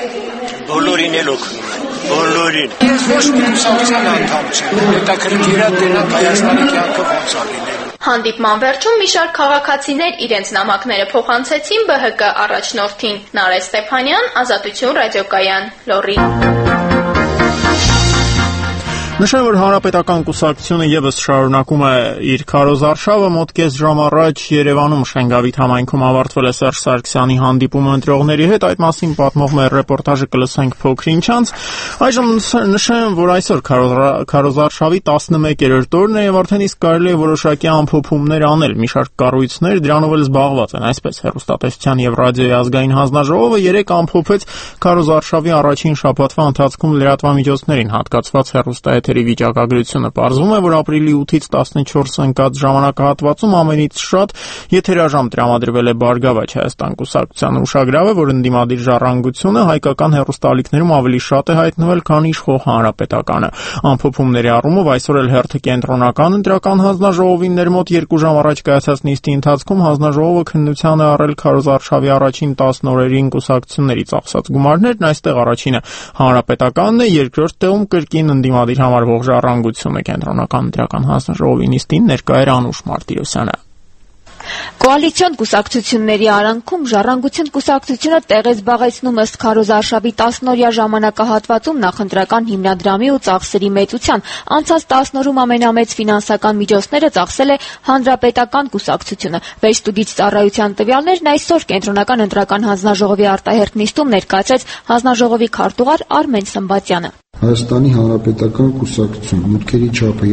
բոլորին էլ օգնում է, բոլորին։ Ես ոչ մի կուսակցության անդամ չեմ, հետաքրքիր է դրանք Հայաստանի կյանքը ոնց է լինելու։ Հանդիպման վերջում մի շարք քաղաքացիներ իրենց նամակները փոխանցեցին ԲՀԿ առաջնորդին։ Նարէ Ստեփանյան, Ազատություն ռադիոկայան, Լոռի։ Նշեմ, որ Հանրապետական կուսակցությունը եւս շարունակում է իր քարոզարշավը։ Մոտ կես ժամ առաջ Երևանում Շենգավիթ համայնքում ավարտվել է Սերժ Սարգսյանի հանդիպումը ընտրողների հետ։ Այդ մասին պատմող մեր ռեպորտաժը կլսենք փոքր-ինչ անց։ Այժմ նշեմ, որ այսօր քարոզարշավի 11-րդ օրն է եւ արդեն իսկ կարելի է որոշակի ամփոփումներ անել։ Մի շարք կառույցներ դրանով էլ զբաղված են, այսպես հեռուստատեսության եւ ռադիոյի ազգային հանձնաժողովը 3 ամփոփեց քարոզարշավի առաջին շաբաթվա ընթացքում լրատվամիջոցներին հատկացված հեռուստաեթերի վիճակագրությունը։ Պարզվում է, որ ապրիլի 8-ից 14 ընկած ժամանակահատվածում ամենից շատ եթերաժամ տրամադրվել է Բարգավաճ Հայաստան կուսակցությանը։ Ուշագրավ է, որ ընդդիմադիր ժառանգությունը հայկական հեռուստաալիքներում ավելի շատ է հայտնվել, քան իշխող Հանրապետականը։ Ամփոփումների առումով այսօր էլ հերթը կենտրոնական ընտրական հանձնաժողովին մոտ 2 ժամ առաջ կայացած նիստի ընթացքում հանձնաժողովը քննության է առել քարոզարշավի առաջին 10 օրերին կուսակցությունների ծախսած գումարներն։ Այստեղ առաջինը Հանրապետականն է, երկրորդ տեղում կրկին ընդդիմադիր համարվող ժառանգությունը։ Կենտրոնական ընտրական հանձնաժողովի նիստին ներկա էր Անուշ Մարտիրոսյանը։ Կոալիցիոն կուսակցությունների արանքում Ժառանգություն կուսակցությունը տեղ է զբաղեցնում ըստ քարոզարշավի 10-օրյա ժամանակահատվածում նախընտրական հիմնադրամի ու ծախսերի մեծության։ Անցած 10 օրում ամենամեծ ֆինանսական միջոցները ծախսել է Հանրապետական կուսակցությունը։ Վերստուդից ծառայության տվյալներն այսօր Կենտրոնական ընտրական հանձնաժողովի արտահերթ նիստում ներկայացրեց հանձնաժողովի քարտուղար Արմեն Սմբատյանը։ Հայաստանի Հանրապետական կուսակցություն մուտքերի չափը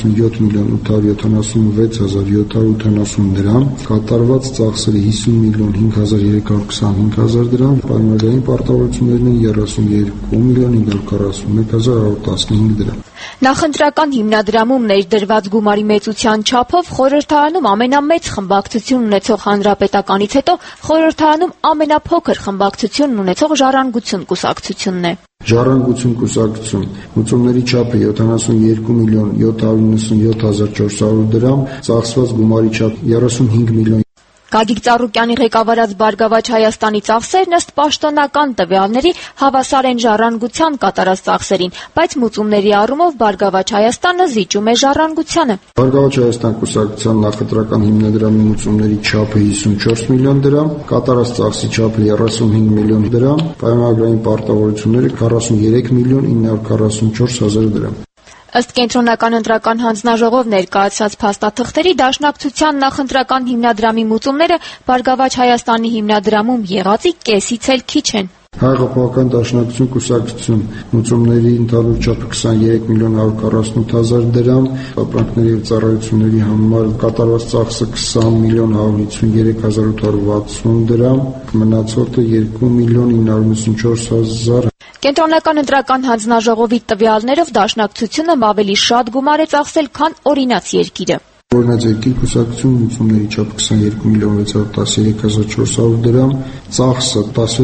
77.876.780 դրամ, կատարված ծախսերը 50.5325 դրամ, պայմանագրային պարտավորություններն 32.541.115 դրամ։ Նախընտրական հիմնադրամում ներդրված գումարի մեծության չափով խորհրդարանում ամենամեծ խմբակցություն ունեցող Հանրապետականից հետո խորհրդարանում ամենափոքր խմբակցություն ունեցող Ժառանգություն կուսակցությունն է։ Ժառանգություն կուսակցություն մուծումների չափը 72.797.400 դրամ, ծախսված գումարի չափ 35 միլիոն։ Գագիկ Ծառուկյանի ղեկավարած Բարգավաճ Հայաստանի ծախսերն ըստ պաշտոնական տվյալների հավասար են Ժառանգության կատարած ծախսերին, բայց մուծումների առումով Բարգավաճ Հայաստանը զիջում է Ժառանգությանը։ Բարգավաճ Հայաստան կուսակցության նախընտրական հիմնադրամի մուծումների չափը 54 միլիոն դրամ, կատարած ծախսի չափը 35 միլիոն դրամ, պայմանագրային պարտավորությունները 43 միլիոն 944 հազար դրամ։ Ըստ Կենտրոնական ընտրական հանձնաժողով ներկայացած փաստաթղթերի Դաշնակցության նախընտրական հիմնադրամի մուծումները Բարգավաճ Հայաստանի հիմնադրամում եղածի կեսից էլ քիչ են։ Հայ-Ղապավական Դաշնակցություն կուսակցություն մուծումների ընդհանուր չափը 23.148.000 դրամ, ապրանքների եւ ծառայությունների համար կատարված ծախսը 20.553.860 դրամ, մնացածը 2.994.000 Կենտրոնական ընտրական հանձնաժողովի տվյալներով Դաշնակցությունը ավելի շատ գումար է ծախսել, քան օրինաց երկիրը։ Օրինաց երկիր կուսակցություն մուծումների չափը 22.613.400 դրամ, ծախսը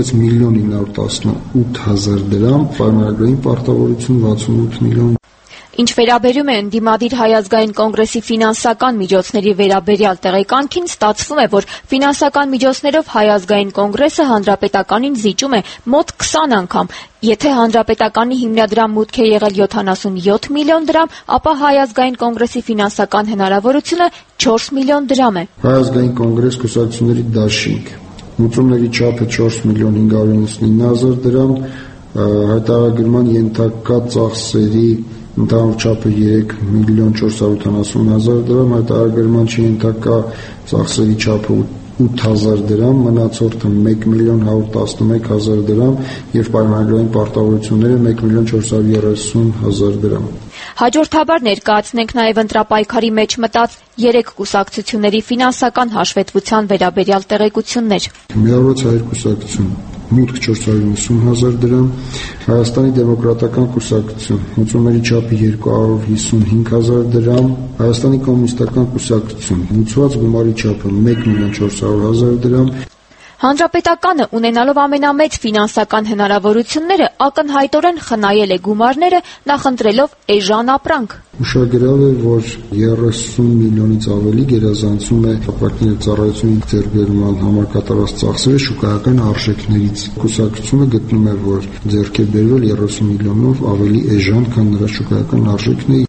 16.918.000 դրամ, պայմանագրային պարտավորություն 68 միլիոն։ Ինչ վերաբերում է ընդդիմադիր Հայ ազգային կոնգրեսի ֆինանսական միջոցների վերաբերյալ տեղեկանքին, ստացվում է, որ ֆինանսական միջոցներով Հայ ազգային կոնգրեսը Հանրապետականին զիջում է մոտ 20 անգամ։ Եթե Հանրապետականի հիմնադրամ մուտք է եղել 77 միլիոն դրամ, ապա Հայ ազգային կոնգրեսի ֆինանսական հնարավորությունը 4 միլիոն դրամ է։ Հայ ազգային կոնգրես կուսակցությունների դաշինք մուծումների չափը 4.599.000 դրամ, հայտարարագրման ենթակա ծախսերի ընդհանուր չափը 3.480.000 դրամ, հայտարարագրման չենթակա ծախսերի չափը 8.000 դրամ, մնացորդը 1.111.000 դրամ եւ պայմանագրային պարտավորությունները 1.430.000 դրամ։ Հաջորդաբար ներկայացնենք նաև ընտրապայքարի մեջ մտած 3 կուսակցությունների ֆինանսական հաշվետվության վերաբերյալ տեղեկություններ։ Միավորված հայ կուսակցություն մուտք 490.000 դրամ, Հայաստանի դեմոկրատական կուսակցություն մուծումների չափը 255.000 դրամ, Հայաստանի կոմունիստական կուսակցություն մուծված գումարի չափը 1.400.000 դրամ։ Հանրապետականը ունենալով ամենամեծ ֆինանսական հնարավորությունները ակնհայտորեն խնայել է գումարները նախընտրելով էժան ապրանք։ Ուշագրավ է, որ 30 միլիոնից ավելի գերազանցում է ապրանքների ծառայությունների ձեռքբերման համար կատարված ծախսերը շուկայական արժեքներից։ Կուսակցությունը գտնում է, որ ձեռք է բերվել 30 միլիոնով ավելի էժան, քան նրա շուկայական արժեքն է։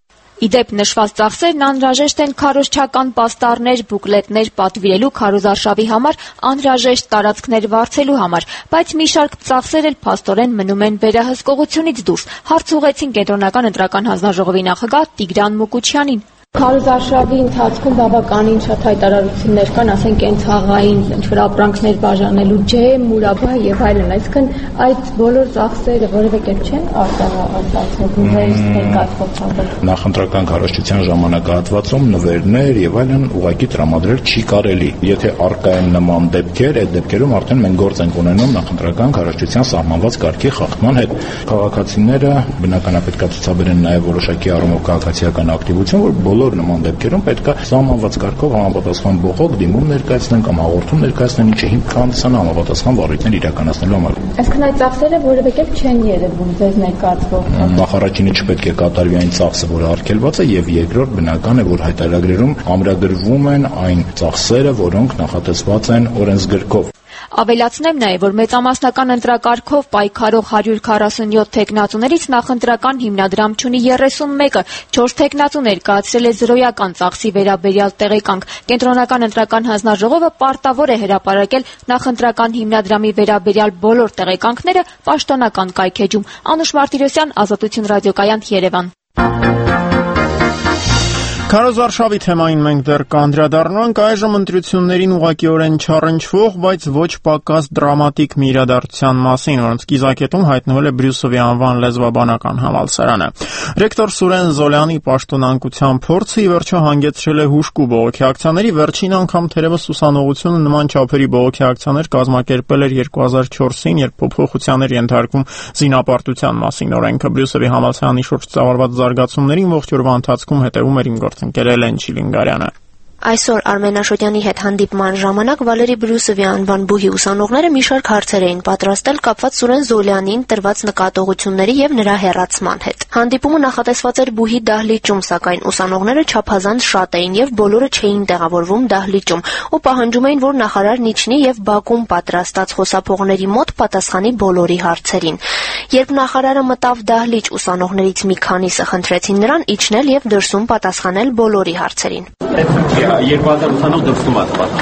Իդեպ նշված ծախսերն անհրաժեշտ են քարոզչական պաստառներ, բուկլետներ պատվիրելու քարոզարշավի համար, անհրաժեշտ տարածքներ վարձելու համար, բայց մի շարք ծախսեր էլ փաստորեն մնում են վերահսկողությունից դուրս։ Հարց ուղղեցին Կենտրոնական ընտրական հանձնաժողովի նախագահ Տիգրան Մուկուչյանին։ Քարոզարշավի ընթացքում բավականին շատ հայտարարություններ կան, ասենք կենցաղային ինչ-որ ապրանքներ բաժանելու, ջեմ, մուրաբա եւ այլն, այսինքն այդ բոլոր ծախսերը որևէ կերպ չեն արտահայտված ներկայացվող նախընտրական քարոզչության ժամանակահատվածում նվերներ եւ այլն ուղղակի տրամադրել չի կարելի։ Եթե առկա են նման դեպքեր, այդ դեպքերում արդեն մենք գործ ենք ունենում նախընտրական քարոզչության սահմանված կարգի խախտման հետ։ Քաղաքացիները բնականաբար պետք է ցուցաբերեն նաեւ որոշակի առումով քաղաքացիական ակտիվություն, որ նման դեպքերում պետք է սահմանված կարգով համապատասխան բողոք դիմում ներկայացնեն կամ հաղորդում ներկայացնեն, ինչը հիմք կհանդիսանա համապատասխան վարույթներ իրականացնելու համար։ Այսինքն այդ ծախսերը որևէ կերպ չեն երևում ձեզ ներկայացվող։ Նախարարինը չպետք է կատարվի այն ծախսը, որը արգելված է, եւ երկրորդ բնական է, որ հայտարարագրերում ամրագրվում են այն ծախսերը, որոնք նախատեսված են օրենսգրքով։ Ավելացնեմ նաև, որ մեծամասնական ընտրակարգով պայքարող 147 թեկնածուներից նախընտրական հիմնադրամ չունի 31-ը, 4 թեկնածու ներկայացրել է զրոյական ծախսի վերաբերյալ տեղեկանք։ Կենտրոնական ընտրական հանձնաժողովը պարտավոր է հրապարակել նախընտրական հիմնադրամի վերաբերյալ բոլոր տեղեկանքները պաշտոնական կայքէջում։ Անուշ Մարտիրոսյան, Ազատություն ռադիոկայան, Երևան։ Քարոզարշավի թեմային մենք դեռ կանդրադառնանք, այժմ ընտրություններին ուղղակիորեն չառընչվող, բայց ոչ պակաս դրամատիկ մի իրադարձության մասին, որոնց կիզակետում հայտնվել է Բրյուսովի անվան լեզվաբանական համալսարանը։ Ռեկտոր Սուրեն Զոլյանի պաշտոնանկության փորձը ի վերջո հանգեցրել է հուժկու բողոքի ակցիաների, վերջին անգամ թերևս ուսանողությունը նման չափերի բողոքի ակցիաներ կազմակերպել էր 2004-ին, երբ փոփոխության էր ենթարկվում զինապարտության մասին օրենքը։ Բրյուսովի համալսարանի շուրջ ծավալված զարգացումներին ողջ օրվա ընթացքում հետևում էր իմ գործընկեր Էլեն Չիլինգարյանը։ Այսօր Արմեն Աշոտյանի հետ հանդիպման ժամանակ Վալերի Բրյուսովի անվան բուհի ուսանողները մի շարք հարցեր էին պատրաստել կապված Սուրեն Զոլյանին տրված նկատողությունների եւ նրա հեռացման հետ։ Հանդիպումը նախատեսված էր բուհի դահլիճում, սակայն ուսանողները չափազանց շատ էին եւ բոլորը չէին տեղավորվում դահլիճում ու պահանջում էին, որ նախարարն իջնի եւ Բաքվում պատրաստած խոսափողների մոտ պատասխանի բոլորի հարցերին։ Երբ նախարարը մտավ դահլիճ, ուսանողներից մի քանիսը խնդրեցին նրան իջնել եւ դրսում պատասխանել բոլորի հարցերին։ 2000 ուսանող դրսում է տված։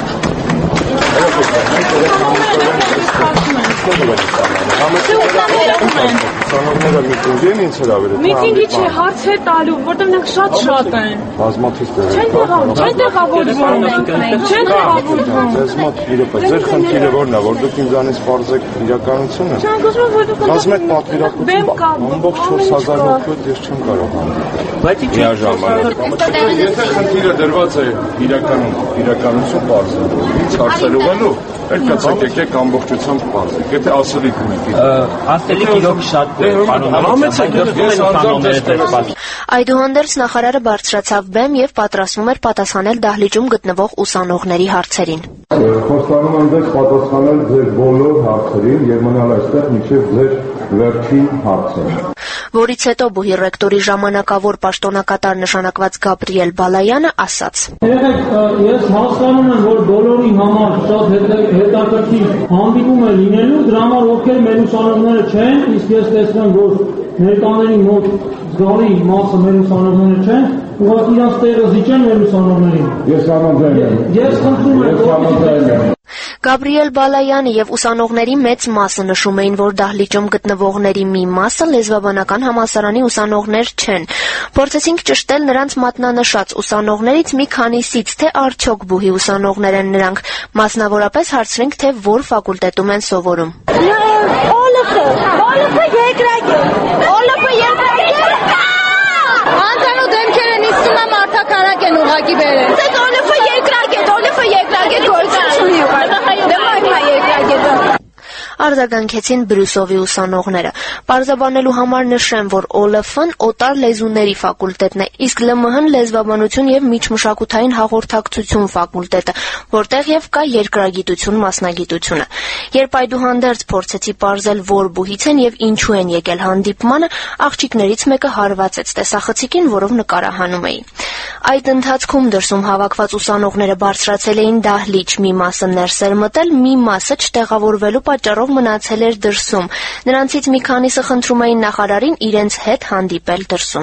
Ուսանողները միտինգ են ինձ հրավիրել։ Միտինգի չէ, հարցեր տալու, որտեղ նրանք շատ են։ Բազմաթիվ չեն տեղավորվում։ Ձեզ մոտ իրոք ձեր խնդիրը որն է, որ դուք ինձանից բարձեք իրականությունը։ Կազմեք պատվիրակություն, ամբողջ 4000 հոգուց ես չեմ կարող անել։ Բայց եթե խնդիրը դրված է իրականություն բարձրացնելու, ինչ հարցեր ուղղելու, եկեք եկեք ամբողջությամբ բարձրացնեք։ Եթե ասելիք ունեք։ Ասելիք իրոք շատ Այդուհանդերձ նախարարը բարձրացավ բեմ եւ պատրաստվում էր պատասխանել դահլիճում գտնվող ուսանողների հարցերին։ Խոստանում եմ ձեզ պատասխանել ձեր բոլոր հարցերին եւ մնալ այստեղ մինչեւ ձեր վերջին հարցը։ Որից հետո բուհի ռեկտորի ժամանակավոր պաշտոնակատար նշանակված Գաբրիել Բալայանը ասաց. Ես հասկանում եմ, որ բոլորի համար շատ հետաքրքիր հանդիպում է լինելու, դրա համար ովքեր մեր ուսանողները չեն, իսկ ես տեսնում, որ ներկաների մոտ զգալի մասը մեր ուսանողները չեն, ուղղակի իրանց տեղը զիջեն մեր ուսանողներին։ Ես համաձայն եմ։ Ես խնդրում եմ, Գաբրիել Բալայանը եւ ուսանողների մեծ մասը նշում էին, որ դահլիճում գտնվողների մի մասը լեզվաբանական համալսարանի ուսանողներ չեն։ Փորձեցինք ճշտել նրանց մատնանշած ուսանողներից մի քանիսից, թե արդյոք բուհի ուսանողներ են նրանք։ Մասնավորապես հարցրինք, թե որ ֆակուլտետում են սովորում։ Օլըփը երկրագ է։ Անցանու դեմքեր են իսկում եմ արդակարակ են ուղակի բերեն։ Ձեզ օլըփը երկրագ է գործ չունի Արձագանքեցին Բրյուսովի ուսանողները։ Պարզաբանելու համար նշեմ, որ ՕԼՖ-ն օտար լեզուների ֆակուլտետն է, իսկ ԼՄՀ-ն լեզվաբանություն եւ միջմշակութային հաղորդակցություն ֆակուլտետը, որտեղ եւ կա երկրագիտություն մասնագիտությունը։ Երբ այդուհանդերձ փորձեցի պարզել, որ բուհից են եւ ինչու են եկել հանդիպմանը, աղջիկներից մեկը հարվածեց տեսախցիկին, որով նկարահանում էի։ Այդ ընթացքում դրսում հավաքված ուսանողները բարձրացել էին դահլիճ, մի մասը ներս էր մտել, մի մասը չտեղավորվելու պատճառով մնացել էր դրսում։ Նրանցից մի քանիսը խնդրում էին նախարարին իրենց հետ հանդիպել դրսում։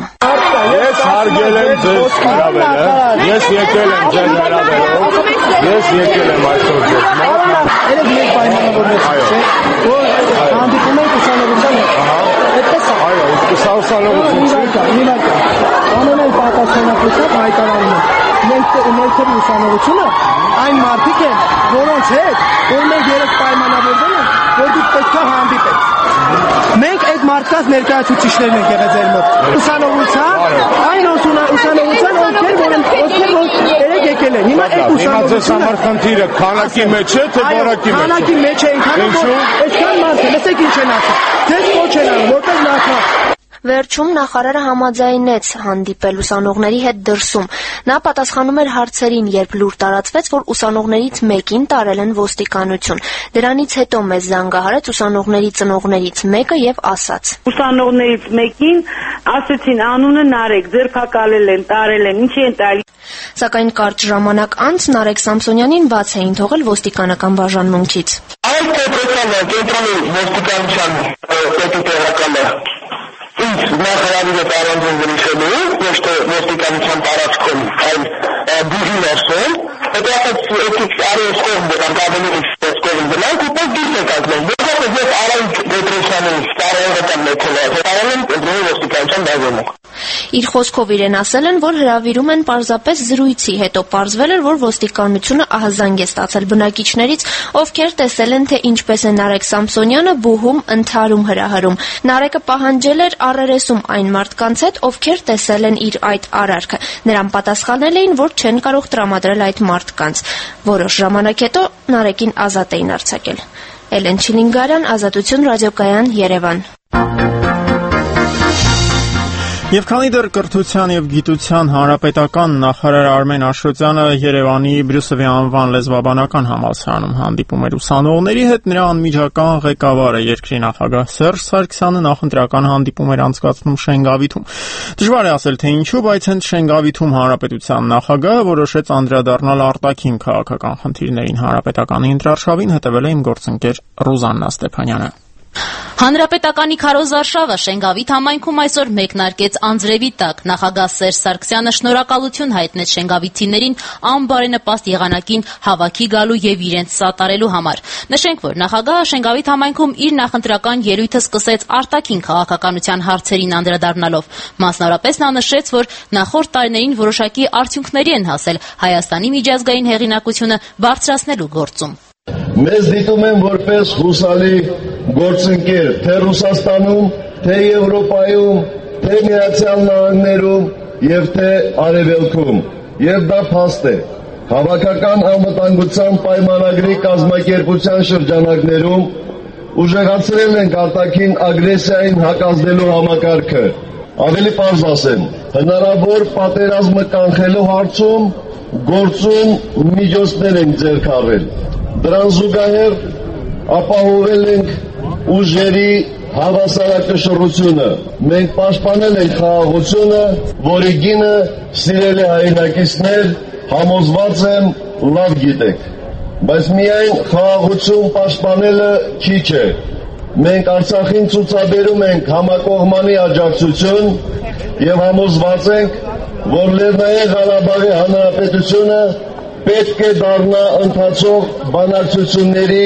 Ես հարգել եմ ձեզ հրավերը, ես եկել եմ ձեր հրավերով, ես եկել եմ այսօր ձեզ մոտ։ Երեք մեկ պայմանավորներ չէ, որ հանդիպում եք ուսանողության հետ։ Այդպես է։ Այո, իսկ ուսանողություն Իհարկե, ամենայն պատասխանատվությամբ հայտարարում եմ։ Մեր ուսանողությունը այն մարդիկ են, որոնց հետ, որ մենք երեք պայմանավորվել ենք, որ դուք պետք է հանդիպեք։ Մենք այդ մարդկանց ներկայացուցիչներն ենք եղել ձեր մոտ։ Ուսանողության, այն ուսանողության, ովքեր երեք եկել են։ Հիմա այդ ուսանողությունը։ Հիմա ձեզ համար խնդիրը քանակի մեջ է, թե որակի մեջ։ Քանակի մեջ է, այնքան որ այդքան մարդ է, լսեք ինչ են ասում։ Ձեզ կոչ են անում, որպես նախարար։ Վերջում նախարարը համաձայնեց հանդիպել ուսանողների հետ դրսում։ Նա պատասխանում էր հարցերին, երբ լուր տարածվեց, որ ուսանողներից մեկին տարել են ոստիկանություն։ Դրանից հետո մեզ զանգահարեց ուսանողների ծնողներից մեկը եւ ասաց. Ուսանողներից մեկին ասեցին անունը Նարեկ, ձերբակալել են, տարել են, ինչի են տալի։ Սակայն կարճ ժամանակ անց Նարեկ Սամսոնյանին բաց էին թողել ոստիկանական բաժանմունքից։ Այդ պետական կենտրոնի ոստիկանության պետութենականը ինձ նախարարի հետ առանձին գրիշելու, ոչ թե ոստիկանության տարածքում, այլ բուժի ներսում, հետո ասաց արևս կողմ դրան, ավելի իշխես կողմ դրանք, ու պետք դուրս եք ասլեն, որպես ես Արայիկ Պետրոսյանի տարողական մեքել է, տարել եմ կենտրոնի ոստիկանության բաժանմունք։ Իր խոսքով իրեն ասել են, որ հրավիրում են պարզապես զրույցի, հետո պարզվել էր, որ ոստիկանությունը ահազանգ է ստացել բնակիչներից, ովքեր տեսել են, թե ինչպես է Նարեկ Սամսոնյանը բուհում ընդհարում հրահրում։ Նարեկը պահանջել էր առերեսում այն մարդկանց հետ, ովքեր տեսել են իր այդ արարքը։ Նրան պատասխանել էին, որ չեն կարող տրամադրել այդ մարդկանց։ Որոշ ժամանակ հետո Նարեկին ազատ էին արձակել։ Էլեն Չիլինգարյան, Ազատություն ռադիոկայան, Երևան։ Եվ քանի դեռ կրթության եւ գիտության հանրապետական նախարար Արմեն Աշոտյանը Երևանի Բրյուսովի անվան լեզվաբանական համալսարանում հանդիպում էր ուսանողների հետ, նրա անմիջական ղեկավարը երկրի նախագահ Սերժ Սարգսյանը նախընտրական հանդիպում էր անցկացնում Շենգավիթում։ Դժվար է ասել, թե ինչու, բայց հենց Շենգավիթում հանրապետության նախագահը որոշեց անդրադառնալ արտաքին քաղաքական խնդիրներին։ Հանրապետականի ընտրարշավին հետևել է իմ գործընկեր Ռուզաննա Ստեփանյանը։ Հանրապետականի քարոզարշավը Շենգավիթ համայնքում այսօր մեկնարկեց անձրևի տակ։ Նախագահ Սերժ Սարգսյանը շնորհակալություն հայտնեց շենգավիթցիներին անբարենպաստ եղանակին հավաքի գալու եւ իրենց սատարելու համար։ Նշենք, որ նախագահը Շենգավիթ համայնքում իր նախընտրական ելույթը սկսեց արտաքին քաղաքականության հարցերին անդրադառնալով։ Մասնավորապես նա նշեց, որ նախորդ տարիներին որոշակի արդյունքների են հասել Հայաստանի միջազգային հեղինակությունը բարձրացնելու գործում։ Մեզ դիտում են որպես հուսալի գործընկեր թե Ռուսաստանում, թե Եվրոպայում, թե Միացյալ Նահանգներում եւ թե Արևելքում։ Եվ դա փաստ է։ Հավաքական անվտանգության պայմանագրի կազմակերպության շրջանակներում ուժեղացրել են արտաքին ագրեսիային հակազդելու համակարգը։ Ավելի պարզ ասեմ, հնարավոր պատերազմը կանխելու հարցում գործուն միջոցներ են ձեռք առել։ Դրան զուգահեռ ապահովել ենք ուժերի հավասարակշռությունը։ Մենք պաշտպանել ենք խաղաղությունը, որի գինը սիրելի հայրենակիցներ համոզված եմ լավ գիտեք։ Բայց միայն խաղաղություն պաշտպանելը քիչ է։ Մենք Արցախին ցուցաբերում ենք համակողմանի աջակցություն եւ համոզված ենք, որ Լեռնային Ղարաբաղի Հանրապետությունը պետք է դառնա ընթացող բանակցությունների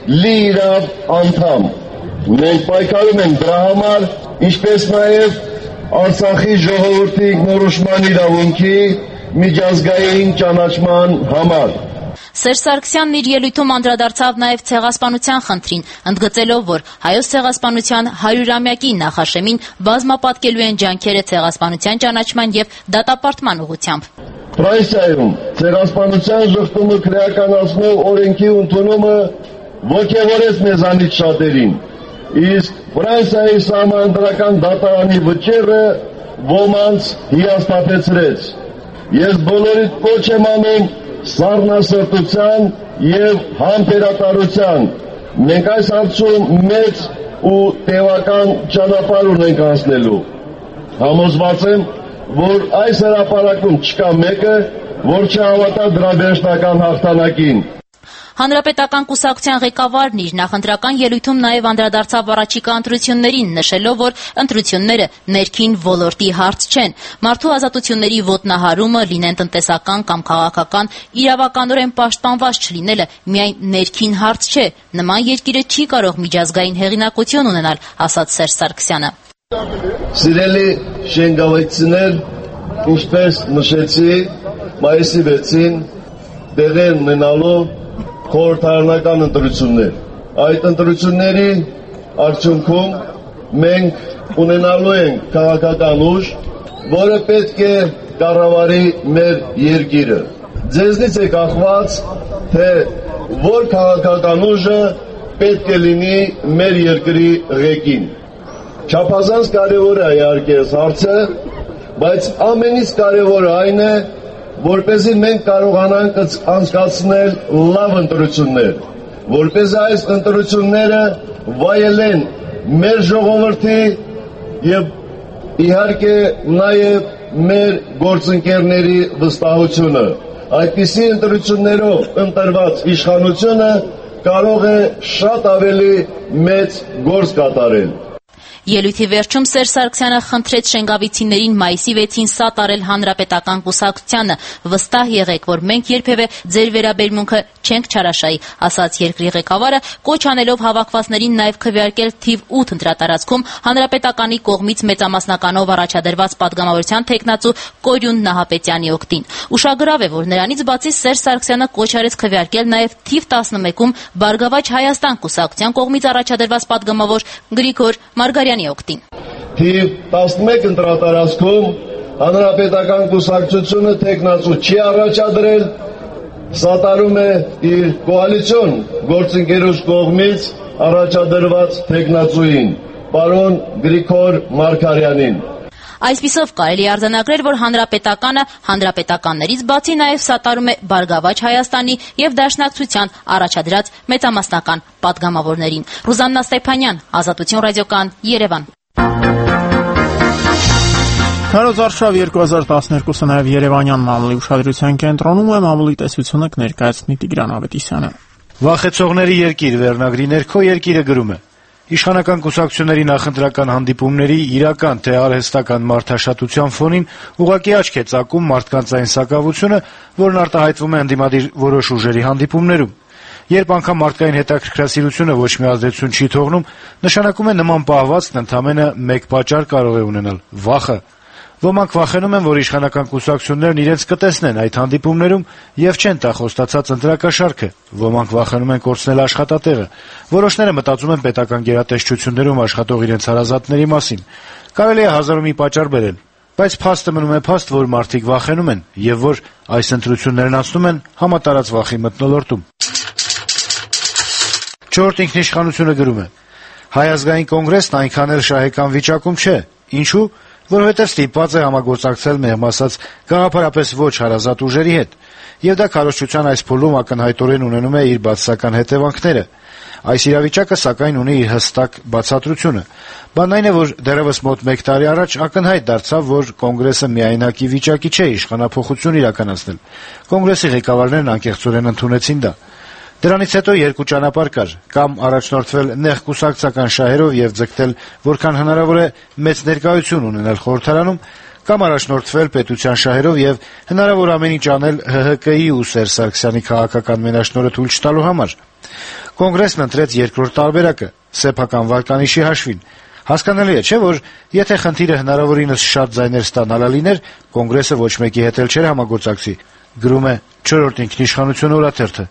լիիրավ անդամ։ Մենք պայքարում ենք դրա համար, ինչպես նաև Արցախի ժողովրդի ինքնորոշման իրավունքի միջազգային ճանաչման համար։ Սերժ Սարգսյանն իր ելույթում անդրադարձավ նաև ցեղասպանության խնդրին, ընդգծելով, որ հայոց ցեղասպանության 100-ամյակի նախաշեմին բազմապատկելու են ջանքերը ցեղասպանության ճանաչման եւ դատապարտման ուղղությամբ։ Ֆրանսիայում ցեղասպանության ժխտումը քրեականացնող օրենքի ընդունումը ոգևորեց մեզանից շատերին, իսկ Ֆրանսիայի սահմանադրական դատարանի վճիռը ոմանց հիասթափեցրեց։ Ես բոլորիդ կոչ եմ անում սառնասրտության եւ համբերատարության։ Մենք այս հարցում մեծ ու տևական ճանապարհ ունենք անցնելու։ Համոզված եմ, որ այս հրապարակում չկա մեկը, որ չհավատա դրա վերջնական հաղթանակին։ Հանրապետական կուսակցության ղեկավարն իր նախընտրական ելույթում նաև անդրադարձավ առաջիկա ընտրություններին, նշելով, որ ընտրությունները ներքին ոլորտի հարց չեն։ Մարդու ազատությունների ոտնահարումը, լինեն տնտեսական կամ քաղաքական, իրավականորեն պաշտպանված չլինելը միայն ներքին հարց չէ։ Նման երկիրը չի կարող միջազգային հեղինակություն ունենալ, ասաց Սերժ Սարգսյանը։ Սիրելի շենգավայցիներ, ինչպես նշեցի, մայիսի 6-ին տեղի ունենալու խորհրդարանական ընտրություններ։ Այդ ընտրությունների արդյունքում մենք ունենալու ենք քաղաքական ուժ, որը պետք է կառավարի մեր երկիրը։ Ձեզնից է կախված, թե որ քաղաքական ուժը պետք է լինի մեր երկրի ղեկին։ Չափազանց կարևոր է իհարկե հարցը, բայց ամենից կարևորը այն է, որպեսզի մենք կարողանանք անցկացնել լավ ընտրություններ, որպեսզի այս ընտրությունները վայելեն մեր ժողովրդի եւ իհարկե նաեւ մեր գործընկերների վստահությունը։ Այդպիսի ընտրություններով ընտրված իշխանությունը կարող է շատ ավելի մեծ գործ կատարել։ Ելույթի վերջում Սերժ Սարգսյանը խնդրեց շենգավիցիներին մայիսի 6-ին սատարել հանրապետական կուսակցությանը։ Վստահ եղեք, որ մենք երբևէ ձեր վերաբերմունքը չենք չարաշայի, ասաց երկրի ղեկավարը, կոչ անելով հավաքվածներին նաև քվեարկել թիվ 8 ընտրատարածքում հանրապետականի կողմից մեծամասնականով առաջադրված падգամավորության թեկնածու Կորյուն Նահապետյանի օգտին։ Ուշագրավ է, որ նրանից բացի Սերժ Սարգսյանը կոչ արեց քվեարկել նաև թիվ 11-ում Բարգավաճ Հայաստան կուսակցության կողմից առաջադրված падգամավոր Գրիգոր Մարգարյանի օգտին։ Թիվ 11 ընտրատարածքում հանրապետական կուսակցությունը թեկնածու չի առաջադրել, սատարում է իր կոալիցիոն գործընկերոջ կողմից առաջադրված թեկնածուին, պարոն Գրիգոր Մարգարյանին։ Այսպիսով կարելի է արձանագրել, որ հանրապետականը հանրապետականներից բացի նաև սատարում է Բարգավաճ Հայաստանի եւ Դաշնակցության առաջադրած մեծամասնական падգամավորներին։ Ռուզաննա Ստեփանյան, Ազատություն ռադիոկայան, Երևան։ Քարոզարշավ 2012-ը նաև Երևանյան մամուլի ուշադրության կենտրոնում է, մամուլի տեսությունը կներկայացնի Տիգրան Ավետիսյանը։ Վախեցողների երկիր վերնագրի ներքո երկիրը գրում է. Իշխանական կուսակցությունների նախընտրական հանդիպումների իրական թե արհեստական մարդաշատության ֆոնին ուղղակի աչք է ծակում մարդկանց այն սակավությունը, որն արտահայտվում է ընդդիմադիր որոշ ուժերի հանդիպումներում։ Երբ անգամ մարդկային հետաքրքրասիրությունը ոչ մի ազդեցություն չի թողնում, նշանակում է նման պահվածքն ընդամենը մեկ պատճառ կարող է ունենալ՝ վախը։ Ոմանք վախենում են, որ իշխանական կուսակցություններն իրենց կտեսնեն այդ հանդիպումներում եւ չեն տա խոստացած ընտրակաշառքը։ Ոմանք վախենում են կորցնել աշխատատեղը։ Որոշները մտածում են պետական գերատեսչություններում աշխատող իրենց հարազատների մասին։ Կարելի է հազար ու մի պատճառ բերել, բայց փաստը մնում է փաստ, որ մարդիկ վախենում են եւ որ այս ընտրություններն անցնում են համատարած վախի մթնոլորտում։ Չորրորդ ինքնիշխանությունը գրում է. Հայ ազգային կոնգրեսն այնքան էլ շահեկան վիճակում չէ։ Ինչու՞։ Որովհետև ստիպված է համագործակցել մեղմ ասած գաղափարապես ոչ հարազատ ուժերի հետ, եւ դա քարոզչության այս փուլում ակնհայտորեն ունենում է իր բացասական հետևանքները։ Այս իրավիճակը սակայն ունի իր հստակ բացատրությունը։ Բանն այն է, որ դեռևս մոտ 1 տարի առաջ ակնհայտ դարձավ, որ կոնգրեսը միայնակի վիճակի չէ իշխանափոխություն իրականացնել։ Կոնգրեսի ղեկավարներն անկեղծորեն ընդունեցին դա։ Դրանից հետո երկու ճանապարհ կար՝ կամ առաջնորդվել նեղ կուսակցական շահերով եւ ձգտել որքան հնարավոր է մեծ ներկայություն ունենալ խորհրդարանում, կամ առաջնորդվել պետության շահերով եւ հնարավոր ամեն ինչ անել ՀՀԿ-ի ու Սերժ Սարգսյանի քաղաքական մենաշնորհը թույլ չտալու համար։ Կոնգրեսն ընտրեց երկրորդ տարբերակը՝ սեփական վարկանիշի հաշվին։ Հասկանալի է, չէ՞, որ եթե խնդիրը հնարավորինս շատ ձայներ ստանալը լիներ, կոնգրեսը ոչ մեկի հետ էլ չէր համագործակցի, գրում է չորրորդ ինքնիշխանություն օրաթերթը։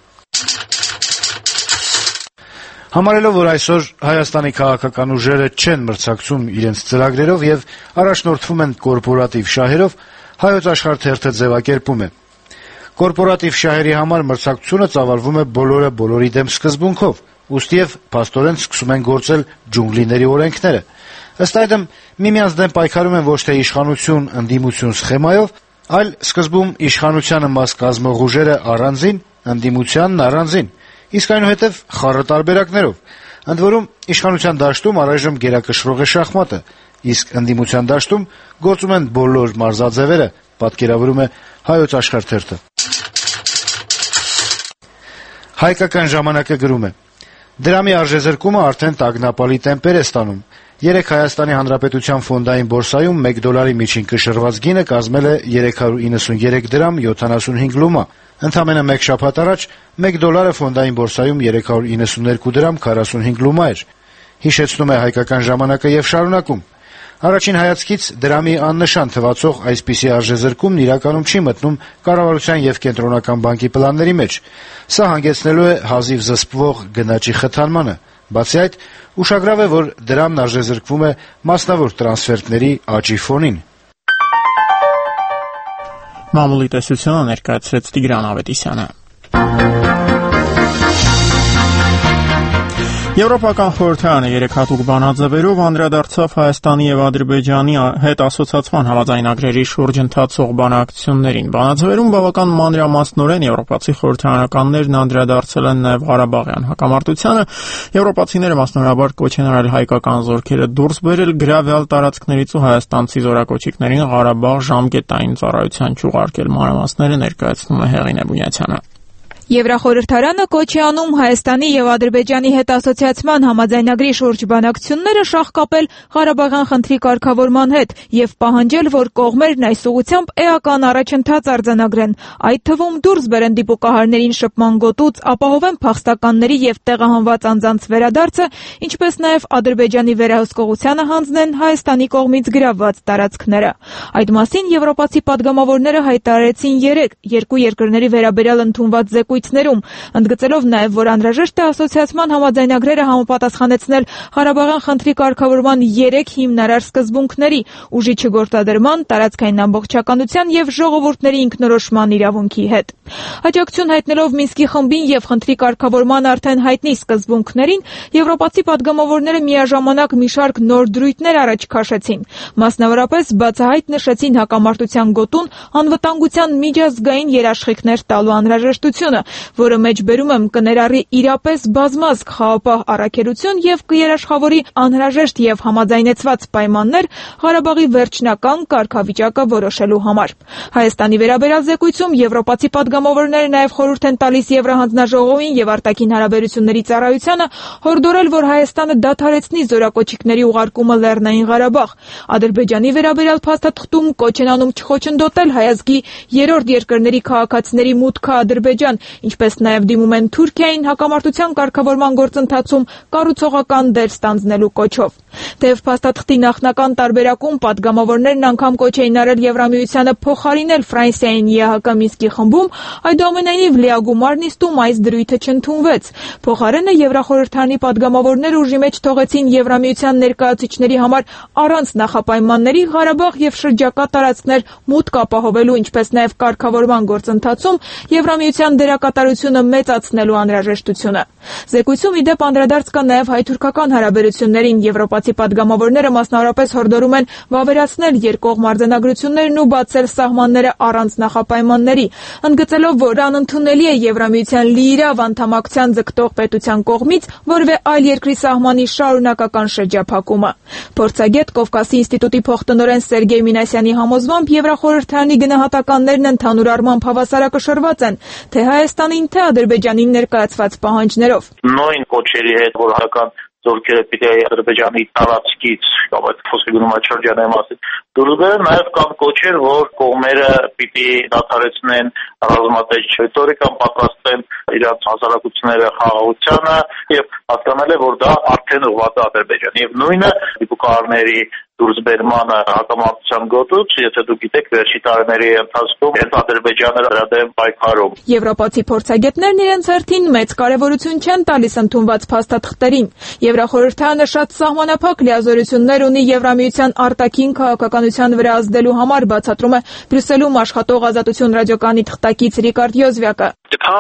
Համարելով, որ այսօր Հայաստանի քաղաքական ուժերը չեն մրցակցում իրենց ծրագրերով եւ առաջնորդվում են կորպորատիվ շահերով, Հայոց Աշխարհ թերթը ձևակերպում է. Կորպորատիվ շահերի համար մրցակցությունը ծավալվում է բոլորը բոլորի դեմ սկզբունքով, ուստիև փաստորեն սկսում են գործել ջունգլիների օրենքները։ Ըստ այդմ միմյանց դեմ պայքարում են ոչ թե իշխանություն, ընդդիմություն սխեմայով, այլ սկզբում իշխանությանը մաս կազմող ուժերը առանձին, ընդդիմությանն առանձին, իսկ այնուհետև խառը տարբերակներով։ Ընդ որում իշխանության դաշտում առայժմ գերակշռող է շախմատը, իսկ ընդդիմության դաշտում գործում են բոլոր մարզաձևերը, պատկերավորում է Հայոց Աշխարհ թերթը։ Հայկական ժամանակը գրում է. Դրամի արժեզրկումը արդեն տագնապալի տեմպեր է ստանում։ Երեկ Հայաստանի Հանրապետության ֆոնդային բորսայում $1 միջին կշռված գինը կազմել է 393 դրամ 75 լումա։ Ընդամենը մեկ շաբաթ առաջ $1 ֆոնդային բորսայում 392 դրամ 45 լումա էր։ Հիշեցնում է Հայկական ժամանակը եւ շարունակում. Առաջին հայացքից դրամի աննշան թվացող այսպիսի արժեզրկումն իրականում չի մտնում կառավարության եւ կենտրոնական բանկի պլանների մեջ։ Սա հանգեցնելու է հազիվ զսպվող գնաճի խթանմանը։ Բացի այդ, ուշագրավ է, որ դրամն արժեզրկվում է մասնավոր տրանսֆերտների աճի ֆոնին։ Մամուլի տեսությունը ներկայացրեց Տիգրան Ավետիսյանը։ Եվրոպական խորհրդարանը 3 հատուկ բանաձևերով անդրադարձավ Հայաստանի եւ Ադրբեջանի հետ ասոցիացման համաձայնագրերի շուրջ ընթացող բանակցություններին։ Բանաձևերում բավական մանրամասնորեն եվրոպացի խորհրդարանականներն անդրադարձել են նաեւ Ղարաբաղյան հակամարտությանը։ Եվրոպացիները մասնավորաբար կոչ են արել հայկական զորքերը դուրս բերել գրավյալ տարածքներից ու հայաստանցի զորակոչիկներին Ղարաբաղ ժամկետային ծառայության չուղարկել։ Մանրամասները ներկայացնում է Հեղինե Բունյացյանը։ Եվրախորհրդարանը կոչ է անում Հայաստանի եւ Ադրբեջանի հետ ասոցիացման համաձայնագրի շուրջ բանակցությունները շահկապել Ղարաբաղյան խնդրի կարգավորման հետ եւ պահանջել, որ կողմերն այս ուղղությամբ էական առաջընթաց արձանագրեն, այդ թվում դուրս բերեն դիպուկահարներին շփման գոտուց, ապահովեն փախստականների եւ տեղահանված անձանց վերադարձը, ինչպես նաեւ Ադրբեջանի վերահսկողությանը հանձնեն Հայաստանի կողմից գրավված տարածքները։ Այդ մասին եվրոպացի падգամավորները հայտարարեցին երկու երկրների վերաբերյալ ընդունված զեկույցներում, ընդգծելով նաև, որ անհրաժեշտ է ասոցիացման համաձայնագրերը համապատասխանեցնել Ղարաբաղյան խնդրի կարգավորման 3 հիմնարար սկզբունքների՝ ուժի չգործադրման, տարածքային ամբողջականության եւ ժողովուրդների ինքնորոշման իրավունքի հետ։ Աջակցություն հայտնելով Մինսկի խմբին եւ խնդրի կարգավորման արդեն հայտնի սկզբունքներին, եվրոպացի падգամավորները միաժամանակ մի շարք նոր դրույթներ առաջ քաշեցին։ Մասնավորապես բացահայտ նշեցին հակամարտության գոտուն անվտանգության միջազգային երաշխիքներ տալու անհրաժեշտությունը, որը մեջբերում եմ կներառի իրապես բազմազգ խաղաղապահ առաքելություն եւ կերաշխավորի անհրաժեշտ եւ համաձայնեցված պայմաններ Ղարաբաղի վերջնական կարգավիճակը որոշելու համար։ Հայաստանի վերաբերյալ զեկույցում եվրոպացի падգամավորները նաեւ խորհուրդ են տալիս Եվրահանձնաժողովին եւ արտաքին հարաբերությունների ծառայությանը հորդորել, որ Հայաստանը դադարեցնի զորակոչիկների ուղարկումը Լեռնային Ղարաբաղ։ Ադրբեջանի վերաբերյալ փաստաթղթում կոչ են անում չխոչընդոտել հայազգի երրորդ երկրների քաղաքացիների մուտքը Ադրբեջան, ինչպես նաև դիմում են Թուրքիային հակամարտության կարգավորման գործընթացում կառուցողական դեր ստանձնելու կոչով։ Թեև փաստաթղթի նախնական տարբերակում падգամավորներն անգամ կոչ էին արել Եվրամիությանը փոխարինել Ֆրանսիային ԵԱՀԿ Մինսկի խմբում, այդուամենայնիվ լիագումար նիստում այս դրույթը չընդունվեց։ Փոխարենը Եվրախորհրդարանի падգամավորները ուժի մեջ թողեցին Եվրամիության ներկայացուցիչների համար առանց նախապայմանների Ղարաբաղ եւ շրջակա տարածքներ մուտք ապահովելու, ինչպես նաև կարգավորման գործընթացում Եվրամիության դերակատարությունը մեծացնելու անհրաժեշտությունը։ Զեկույցում ի դեպ անդրադարձ կա նաև հայ-թուրքական հարաբերություններին։ Եվրոպացի падգամավորները մասնավորապես հորդորում են վավերացնել երկկողմ արձանագրություններն ու բացել սահմանները առանց նախապայմանների, ընդգծելով, որ անընդունելի է Եվրամիության լիիրավ անդամակցության ձգտող պետության կողմից որևէ այլ երկրի սահմանի շարունակական շրջափակումը։ Փորձագետ Կովկասի ինստիտուտի փոխտնօրեն Սերգեյ Մինասյանի համոզմամբ Եվրախորհրդարանի գնահատականներն ընդհանուր առմամբ հավասարակշռված են թե Հայաստանին, թե Ադրբեջանին ներկայացված պահանջներով։ Նույն կոչերի հետ, որ հայկական զորքերը պիտի Ադրբեջանի տարածքից կամ այդ խոսքը գնում է շրջանային մասին դուրս բերեն, նաև կան կոչեր, որ կողմերը պիտի դադարեցնեն ռազմատեժ ռետորիկան, պատրաստեն իրաց հասարակությունները խաղաղությանը եւ հասկանալ է, որ դա արդեն ուղղված է Ադրբեջան։ Եվ նույնը դիպուկահարների դուրսբերմանը հակամարտության գոտուց, եթե դուք գիտեք, վերջի տարիների ընթացքում հենց Ադրբեջանը դրա դեմ պայքարում։ Եվրոպացի փորձագետներն իրենց հերթին մեծ կարևորություն չեն տալիս ընդունված փաստաթղթերին։ Եվրախորհրդարանը շատ սահմանափակ լիազորություններ ունի Եվրամիության արտաքին քաղաքականության վրա ազդելու համար, բացատրում է Բրյուսելում աշխատող Ազատություն ռադիոկայանի թղթակից Ռիկարդ Յոզվյակը։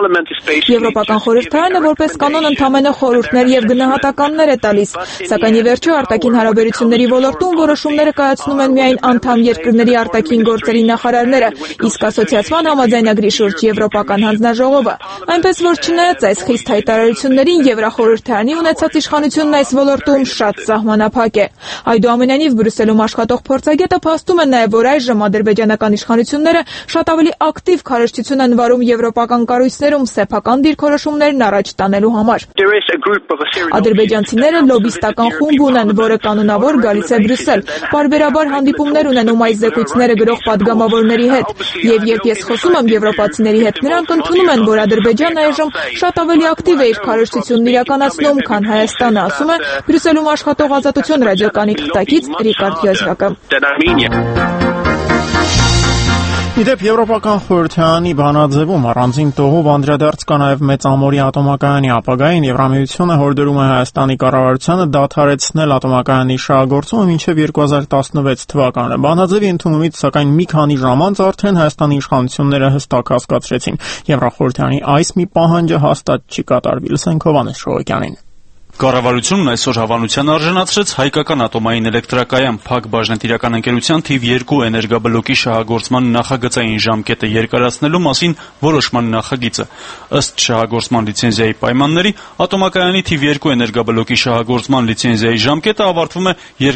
Եվրոպական խորհրդարանը որպես կանոն ընդամենը խորհուրդներ եւ գնահատականներ է տալիս, սակայն ի վերջո արտաքին հարաբերությունների ոլորտում որոշումները կայացնում են միայն անդամ երկրների արտաքին գործերի նախարարները, իսկ ասոցիացման համաձայնագրի շուրջ Եվրոպական հանձնաժողովը։ Այնպես որ չնայած այս խիստ հայտարարություններին Եվրախորհրդարանի ունեցած իշխանությունն այս ոլորտում շատ սահմանափակ է։ Այդուամենայնիվ Բրյուսելում աշխատող փորձագետը փաստում է նաեւ, որ այժմ ադրբեջանական իշխանությունները շատ ավելի ակտիվ քարոզչություն են վարում եվրոպական կառույցներում սեփական դիրքորոշումներն առաջ տանելու համար։ Ադրբեջանցիները լոբիստական խումբ ունեն, որը կանոնավոր գալիս է Բրյուսել, պարբերաբար հանդիպումներ ունենում այս զեկույցները գրող падգամավորների հետ, եւ երբ ես խոսում եմ եվրոպացիների հետ, նրանք ընդունում են, որ Ադրբեջանը այժմ շատ ավելի ակտիվ է իր քարոզչությունն իրականացնում, քան Հայաստանը, ասում է Բրյուսելում աշխատող Ազատություն ռադիոկայանի թղթակից Ռիկարդ Յոզրակը։ Իդեպ Եվրոպական խորհրդարանի բանաձևում առանձին տողով անդրադարձ կա նաև Մեծամորի ատոմակայանի ապագային։ Եվրամիությունը հորդորում է Հայաստանի կառավարությանը դադարեցնել ատոմակայանի շահագործումը մինչև 2016 թվականը։ Բանաձևի ընդունումից սակայն մի քանի ժամ անց արդեն Հայաստանի իշխանությունները հստակ հասկացրեցին, Եվրախորհրդարանի այս մի պահանջը հաստատ չի կատարվի։ Լսենք Հովհաննես Շողոկյանին։ Կառավարությունն այսօր հավանության արժանացրեց հայկական ատոմային էլեկտրակայան Փակ բաժնետիրական ընկերության թիվ 2 էներգաբլոկի շահագործման նախագծային ժամկետը երկարացնելու մասին որոշման նախագիծը։ Ըստ շահագործման լիցենզիայի պայմանների, ատոմակայանի թիվ 2 էներգաբլոկի շահագործման լիցենզիայի ժամկետը ավարտվում է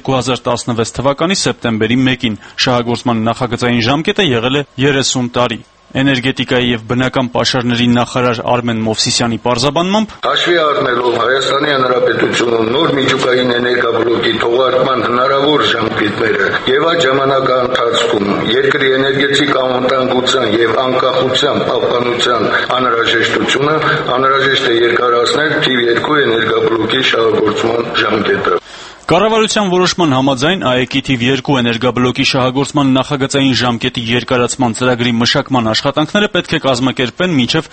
2016 թվականի սեպտեմբերի 1-ին։ Շահագործման նախագծային ժամկետը եղել է 30 տարի։ Էներգետիկայի եւ բնական պաշարների նախարար Արմեն Մովսիսյանի պարզաբանմամբ հաշվի առնելով Հայաստանի Հանրապետությունում նոր միջուկային էներգաբլոկի թողարկման հնարավոր ժամկետները եւ այդ ժամանակահատվածում երկրի էներգետիկ անվտանգության եւ անկախության պահպանության անհրաժեշտությունը անհրաժեշտ է երկարացնել թիվ 2 էներգաբլոկի շահագործման ժամկետը։ Կառավարության որոշման համաձայն ԱԵԿ-ի թիվ 2 էներգաբլոկի շահագործման նախագծային ժամկետի երկարացման ծրագրի մշակման աշխատանքները պետք է կազմակերպվեն մինչև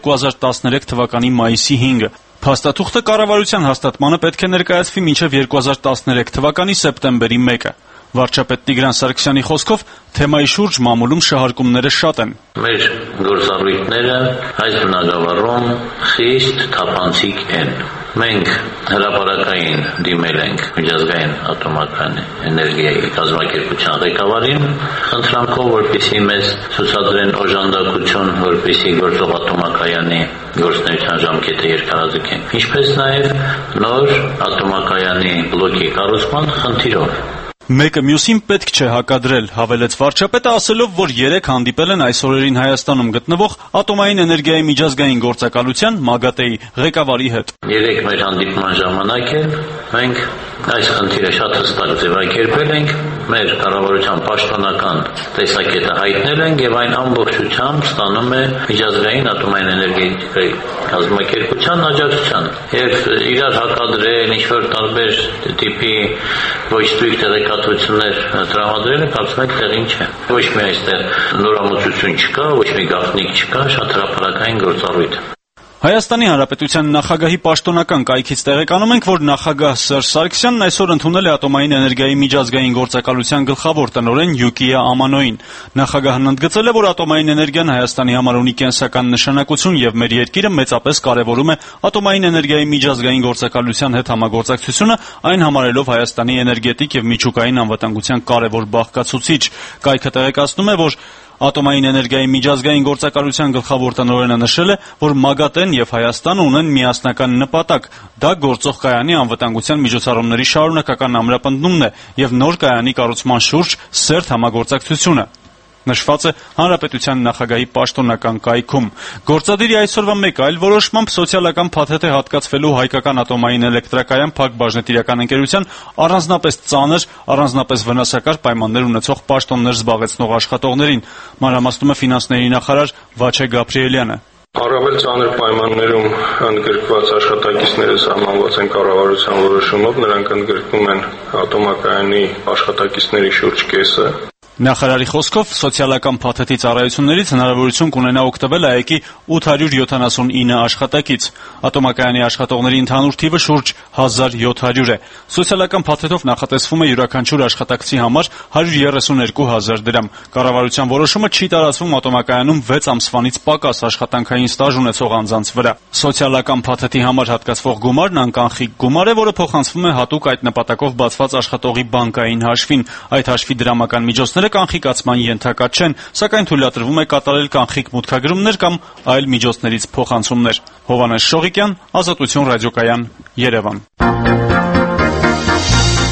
2013 թվականի մայիսի 5-ը։ Փաստաթուղթը կառավարության հաստատմանը պետք է ներկայացվի մինչև 2013 թվականի սեպտեմբերի 1-ը։ Վարչապետ Տիգրան Սարգսյանի խոսքով թեմայի շուրջ մամուլում շահարկումները շատ են։ Մեր գործառույթները այս բնագավառում խիստ թափանցիկ են։ Մենք հրապարակային դիմել ենք միջազգային ատոմական էներգիայի կազմակերպության ղեկավարին, խնդրանքով, որպեսզի մեզ ցուցադրեն օժանդակություն, որպեսզի գործող ատոմակայանի գործունեության ժամկետը երկարաձգեն, ինչպես նաև նոր ատոմակայանի բլոկի կառուցման խնդիրով։ Մեկը մյուսին պետք չէ հակադրել, հավելեց վարչապետը, ասելով, որ 3 հանդիպել են այս օրերին Հայաստանում գտնվող ատոմային էներգիայի միջազգային գործակալության ՄԱԳԱՏԵ-ի ղեկավարի հետ։ 3 մեր հանդիպման ժամանակ էլ մենք այս խնդիրը շատ հստակ ձևակերպել ենք, մեր կառավարության պաշտոնական տեսակետը հայտնել ենք եւ այն ամբողջությամբ ստանում է միջազգային ատոմային էներգետիկայի կազմակերպության աջակցության։ Եվ իրար հակադրել ինչ-որ տարբեր տիպի ոչ ստույգ տեղեկատվություններ տրամադրելը կարծում եմ տեղին չէ։ Ոչ մի այստեղ նորամուծություն չկա, ոչ մի գաղտնիք չկա, շատ հրապարակային գործառույթ։ Հայաստանի Հանրապետության նախագահի պաշտոնական կայքից տեղեկանում ենք, որ նախագահ Սերժ Սարգսյանն այսօր ընդունել է ատոմային էներգիայի միջազգային գործակալության գլխավոր տնօրեն Յուկիա Ամանոին։ Նախագահն ընդգծել է, որ ատոմային էներգիան Հայաստանի համար ունի կենսական նշանակություն եւ մեր երկիրը մեծապես կարեւորում է ատոմային էներգիայի միջազգային գործակալության հետ համագործակցությունը, այն համարելով Հայաստանի էներգետիկ եւ միջուկային անվտանգության կարեւոր բաղկացուցիչ։ Կայքը տեղեկացնում է, որ Ատոմային էներգիայի միջազգային գործակալության գլխավոր տնօրենը նշել է, որ ՄԱԳԱՏԵ-ն եւ Հայաստանը ունեն միասնական նպատակ։ Դա գործող կայանի անվտանգության միջոցառումների շարունակական ամրապնդումն է եւ նոր կայանի կառուցման շուրջ սերտ համագործակցությունը։ Նշված է Հանրապետության նախագահի պաշտոնական կայքում։ Գործադիրի այսօրվա մեկ այլ որոշմամբ սոցիալական փաթեթ է հատկացվելու հայկական ատոմային էլեկտրակայան Փակ բաժնետիրական ընկերության առանձնապես ծանր, առանձնապես վնասակար պայմաններ ունեցող պաշտոններ զբաղեցնող աշխատողներին, մանրամասնում է ֆինանսների նախարար Վաչե Գաբրիելյանը։ Առավել ծանր պայմաններում ընդգրկված աշխատակիցները սահմանված են կառավարության որոշումով, նրանք ընդգրկում են ատոմակայանի աշխատակիցների շուրջ կեսը։ Նախարարի խոսքով սոցիալական փաթեթի ծառայություններից հնարավորություն կունենա օգտվել ԱԵԿ-ի 879 աշխատակից։ Ատոմակայանի աշխատողների ընդհանուր թիվը շուրջ 1700 է։ Սոցիալական փաթեթով նախատեսվում է յուրաքանչյուր աշխատակցի համար 132,000 դրամ։ Կառավարության որոշումը չի տարածվում ատոմակայանում 6 ամսվանից պակաս աշխատանքային ստաժ ունեցող անձանց վրա։ Սոցիալական փաթեթի համար հատկացվող գումարն անկանխիկ գումար է, որը փոխանցվում է հատուկ այդ նպատակով բացված աշխատողի բանկային հաշվին։ Այդ հաշվի դրամական միջոցները կանխիկացման ենթակա չեն, սակայն թույլատրվում է կատարել կանխիկ մուտքագրումներ կամ այլ միջոցներից փոխանցումներ։ Հովհաննես Շողիկյան, Ազատություն ռադիոկայան, Երևան։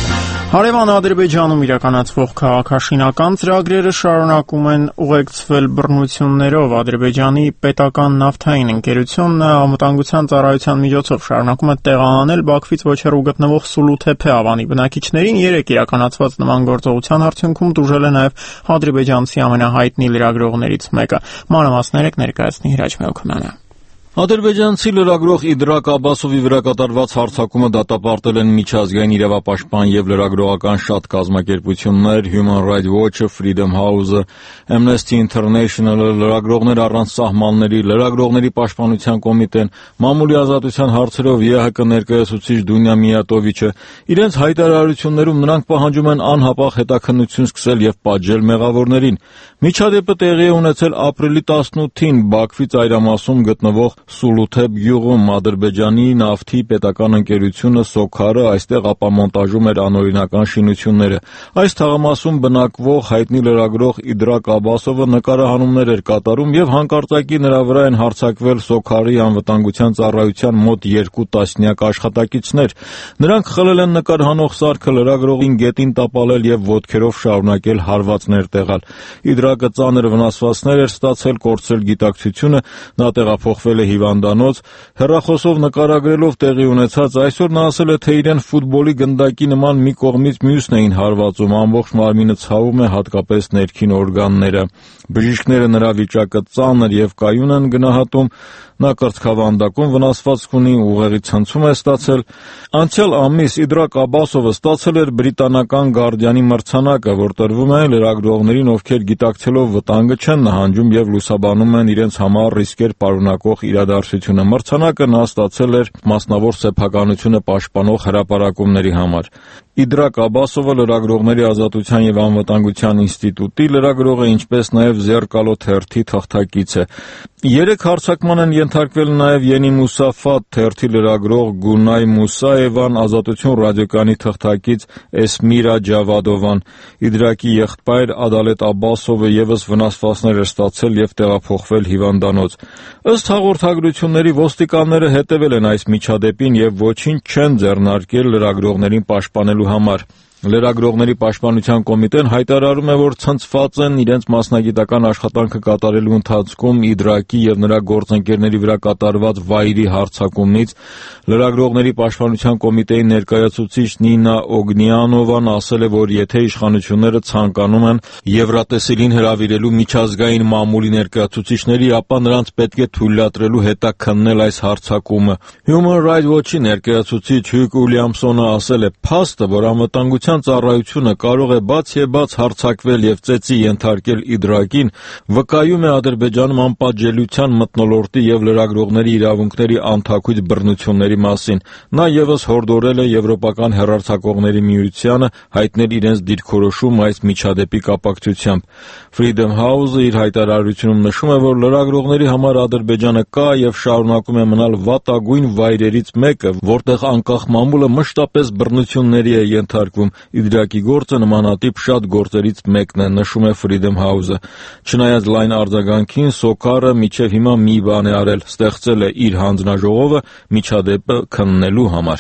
Հարևան Ադրբեջանում իրականացվող քաղաքաշինական ծրագրերը շարունակում են ուղեկցվել բռնություններով։ Ադրբեջանի պետական նավթային ընկերությունն անվտանգության ծառայության միջոցով շարունակում է տեղահանել Բաքվից ոչ հեռու գտնվող Սուլութեփե ավանի բնակիչներին։ Երեկ իրականացված նման գործողության արդյունքում տուժել է նաև ադրբեջանցի ամենահայտնի լրագրողներից մեկը։ Մանրամասները ներկայացնի Հրաչ Մեոքյանը։ Ադրբեջանցի լրագրող Իդրակ Աբասովի վրա կատարված հարձակումը դատապարտել են միջազգային իրավապաշտպան եւ լրագրողական շատ կազմակերպություններ, Human Rights Watch-ը, Freedom House-ը, Amnesty International-ը, Լրագրողներ առանց սահմանների, Լրագրողների պաշտպանության կոմիտեն, Մամուլի ազատության հարցերով ԵՀԿ ներկայացուցիչ Դունյա Միատովիչը։ Իրենց հայտարարություններում նրանք պահանջում են անհապաղ հետաքննություն սկսել եւ պատժել մեղավորներին։ Միջադեպը տեղի է ունեցել ապրիլի 18-ին Բաքվի ծայրամասում գտնվող Սուլութեփ գյուղում Ադրբեջանի նավթի պետական ընկերությունը Սոքարը այստեղ ապամոնտաժում էր անօրինական շինությունները։ Այս թաղամասում բնակվող հայտնի լրագրող Իդրակ Աբասովը նկարահանումներ էր կատարում եւ հանկարծակի նրա վրա են հարձակվել Սոքարի անվտանգության ծառայության մոտ 2 տասնյակ աշխատակիցներ։ Նրանք խլել են նկարահանող սարքը, լրագրողին գետին տապալել եւ ոտքերով շարունակել հարվածներ տեղալ։ Իդրակը ծանր վնասվածքներ էր ստացել, կորցրել գիտակցությունը, նա տեղափոխվել է հիվանդանոց։ Հեռախոսով նկարագրելով տեղի ունեցած այսօր նա ասել է, թե իրեն ֆուտբոլի գնդակի նման մի կողմից մյուսն էին հարվածում, ամբողջ մարմինը ցավում է, հատկապես ներքին օրգանները։ Բժիշկները նրա վիճակը ծանր եւ կայուն են գնահատում, նա կրծքավանդակում վնասվածք ունի, ուղեղի ցնցում է ստացել։ Անցյալ ամիս Իդրակ Աբասովը ստացել էր բրիտանական Գարդիանի մրցանակը, որ տրվում է լրագրողներին, ովքեր գիտակցելով վտանգը չեն նահանջում եւ լուսաբանում են իրենց համար ռիսկեր պարունակող իրադարձությունը։ Մրցանակը նա ստացել էր մասնավոր սեփականությունը պաշտպանող հրապարակումների համար։ Իդրակ Աբասովը լրագրողների ազատության եւ անվտանգության ինստիտուտի լրագրող է, ինչպես նաեւ Զերկալո թերթի թղթակից է։ Երեք հարձակման են ենթարկվել նաեւ Յենի Մուսաֆատ թերթի լրագրող Գունայ Մուսաևան, Ազատություն ռադիոկայանի թղթակից Էսմիրա Ջավադովան։ Իդրակի եղբայր Ադալետ Աբասովը եւս վնասվածքներ էր ստացել եւ տեղափոխվել հիվանդանոց։ Ըստ հաղորդագրությունների ոստիկանները հետևել են այս միջադեպին եւ ոչինչ չեն ձեռնարկել լրագրողներին պաշտպանելու համար։ Լրագրողների պաշտպանության կոմիտեն հայտարարում է, որ ցնցված են իրենց մասնագիտական աշխատանքը կատարելու ընթացքում Իդրակի եւ նրա գործընկերների վրա կատարված վայրի հարձակումից։ Լրագրողների պաշտպանության կոմիտեի ներկայացուցիչ Նինա Օգնիանովան ասել է, որ եթե իշխանությունները ցանկանում են Եվրատեսիլին հրավիրելու միջազգային մամուլի ներկայացուցիչների, ապա նրանց պետք է թույլատրելու հետաքննել այս հարձակումը։ Human Rights Watch-ի ներկայացուցիչ Հյուգ Ուիլյամսոնը ասել է, փաստը, որ անվտանգության ծառայությունը կարող է բաց եւ բաց հարձակվել եւ ծեծի ենթարկել Իդրակին, վկայում է Ադրբեջանում անպատժելիության մթնոլորտի եւ լրագրողների իրավունքների անթաքույց բռնությունների մասին։ Նա եւս հորդորել է Եվրոպական հեռարձակողների միությանը հայտնել իրենց դիրքորոշում այս միջադեպի կապակցությամբ։ Freedom House-ը իր հայտարարությունում նշում է, որ լրագրողների համար Ադրբեջանը կա եւ շարունակում է մնալ վատագույն վայրերից մեկը, որտեղ անկախ մամուլը մշտապես բռնությունների է ենթարկվում։ Իդրակի գործը նմանատիպ շատ գործերից մեկն է, նշում է Freedom House-ը։ Չնայած լայն արձագանքին, Սոքարը մինչև հիմա մի բան է արել, ստեղծել է իր հանձնաժողովը միջադեպը քննելու համար։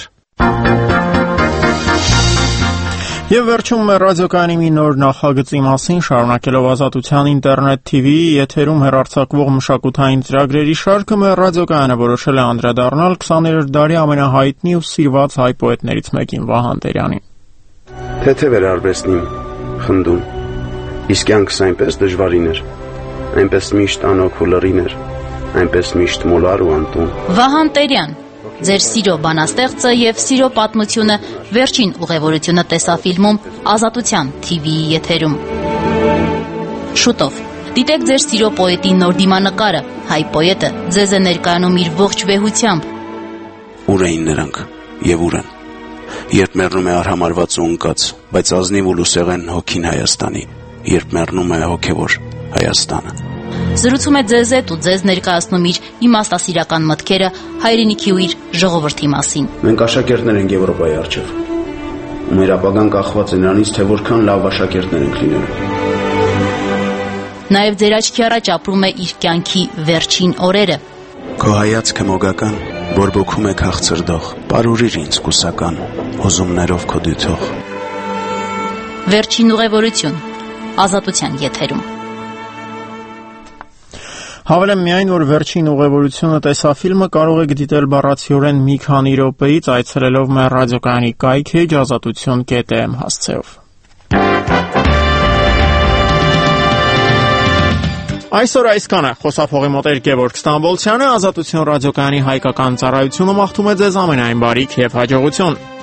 Եվ վերջում ռադիոկայանի մի նոր նախագծի մասին, շարունակելով Ազատության ինտերնետ TV-ի եթերում հեռարձակվող մշակութային ծրագրերի շարքը, ռադիոկայանը որոշել է անդրադառնալ 20-րդ դարի ամենահայտնի ու սիրված հայ պոետներից մեկին՝ Վահան Տերյանին։ Թեթև էր արվեստն իմ խնդում, իսկ կյանքս այնպես դժվարին էր, այնպես միշտ անօք ու լռին էր, այնպես միշտ մոլար ու անտուն։ Վահան Տերյան, ձեր սիրո բանաստեղծը եւ սիրո պատմությունը վերջին ուղևորությունը տեսաֆիլմում Ազատության TV-ի եթերում։ Շուտով դիտեք ձեր սիրո պոետի նոր դիմանկարը, հայ պոետը ձեզ է ներկայանում իր ողջ վեհությամբ։ Ուր էին նրանք եւ ուր են, երբ մեռնում է արհամարված ու ընկած, բայց ազնիվ ու լուսեղեն հոգին Հայաստանի, երբ մեռնում է հոգեվոր Հայաստանը։ Զրուցում է ձեզ հետ ու ձեզ ներկայացնում իր իմաստասիրական մտքերը հայրենիքի ու իր ժողովրդի մասին։ Մենք աշակերտներ ենք Եվրոպայի առջև, ու մեր ապագան կախված է նրանից, թե որքան լավ աշակերտներ ենք լինելու։ Նաև ձեր աչքի առաջ ապրում է իր կյանքի վերջին օրերը։ Քո հայացքը մոգական, բորբոքում է քաղցրդող, պարուրիր ինձ կուսական, հուզումներով քո դյութող։ Վերջին ուղևորություն Ազատության եթերում։ Հավելեմ միայն, որ վերջին ուղևորությունը տեսաֆիլմը կարող եք դիտել բառացիորեն մի քանի րոպեից այցելելով մեր ռադիոկայանի կայքեջ azatutyon.am հասցեով։ Այսօր այսքանը խոսափողի մոտ էր Գևորգ Ստամբոլցյանը, Ազատություն ռադիոկայանի հայկական ծառայությունը մաղթում է ձեզ ամենայն բարիք եւ հաջողություն։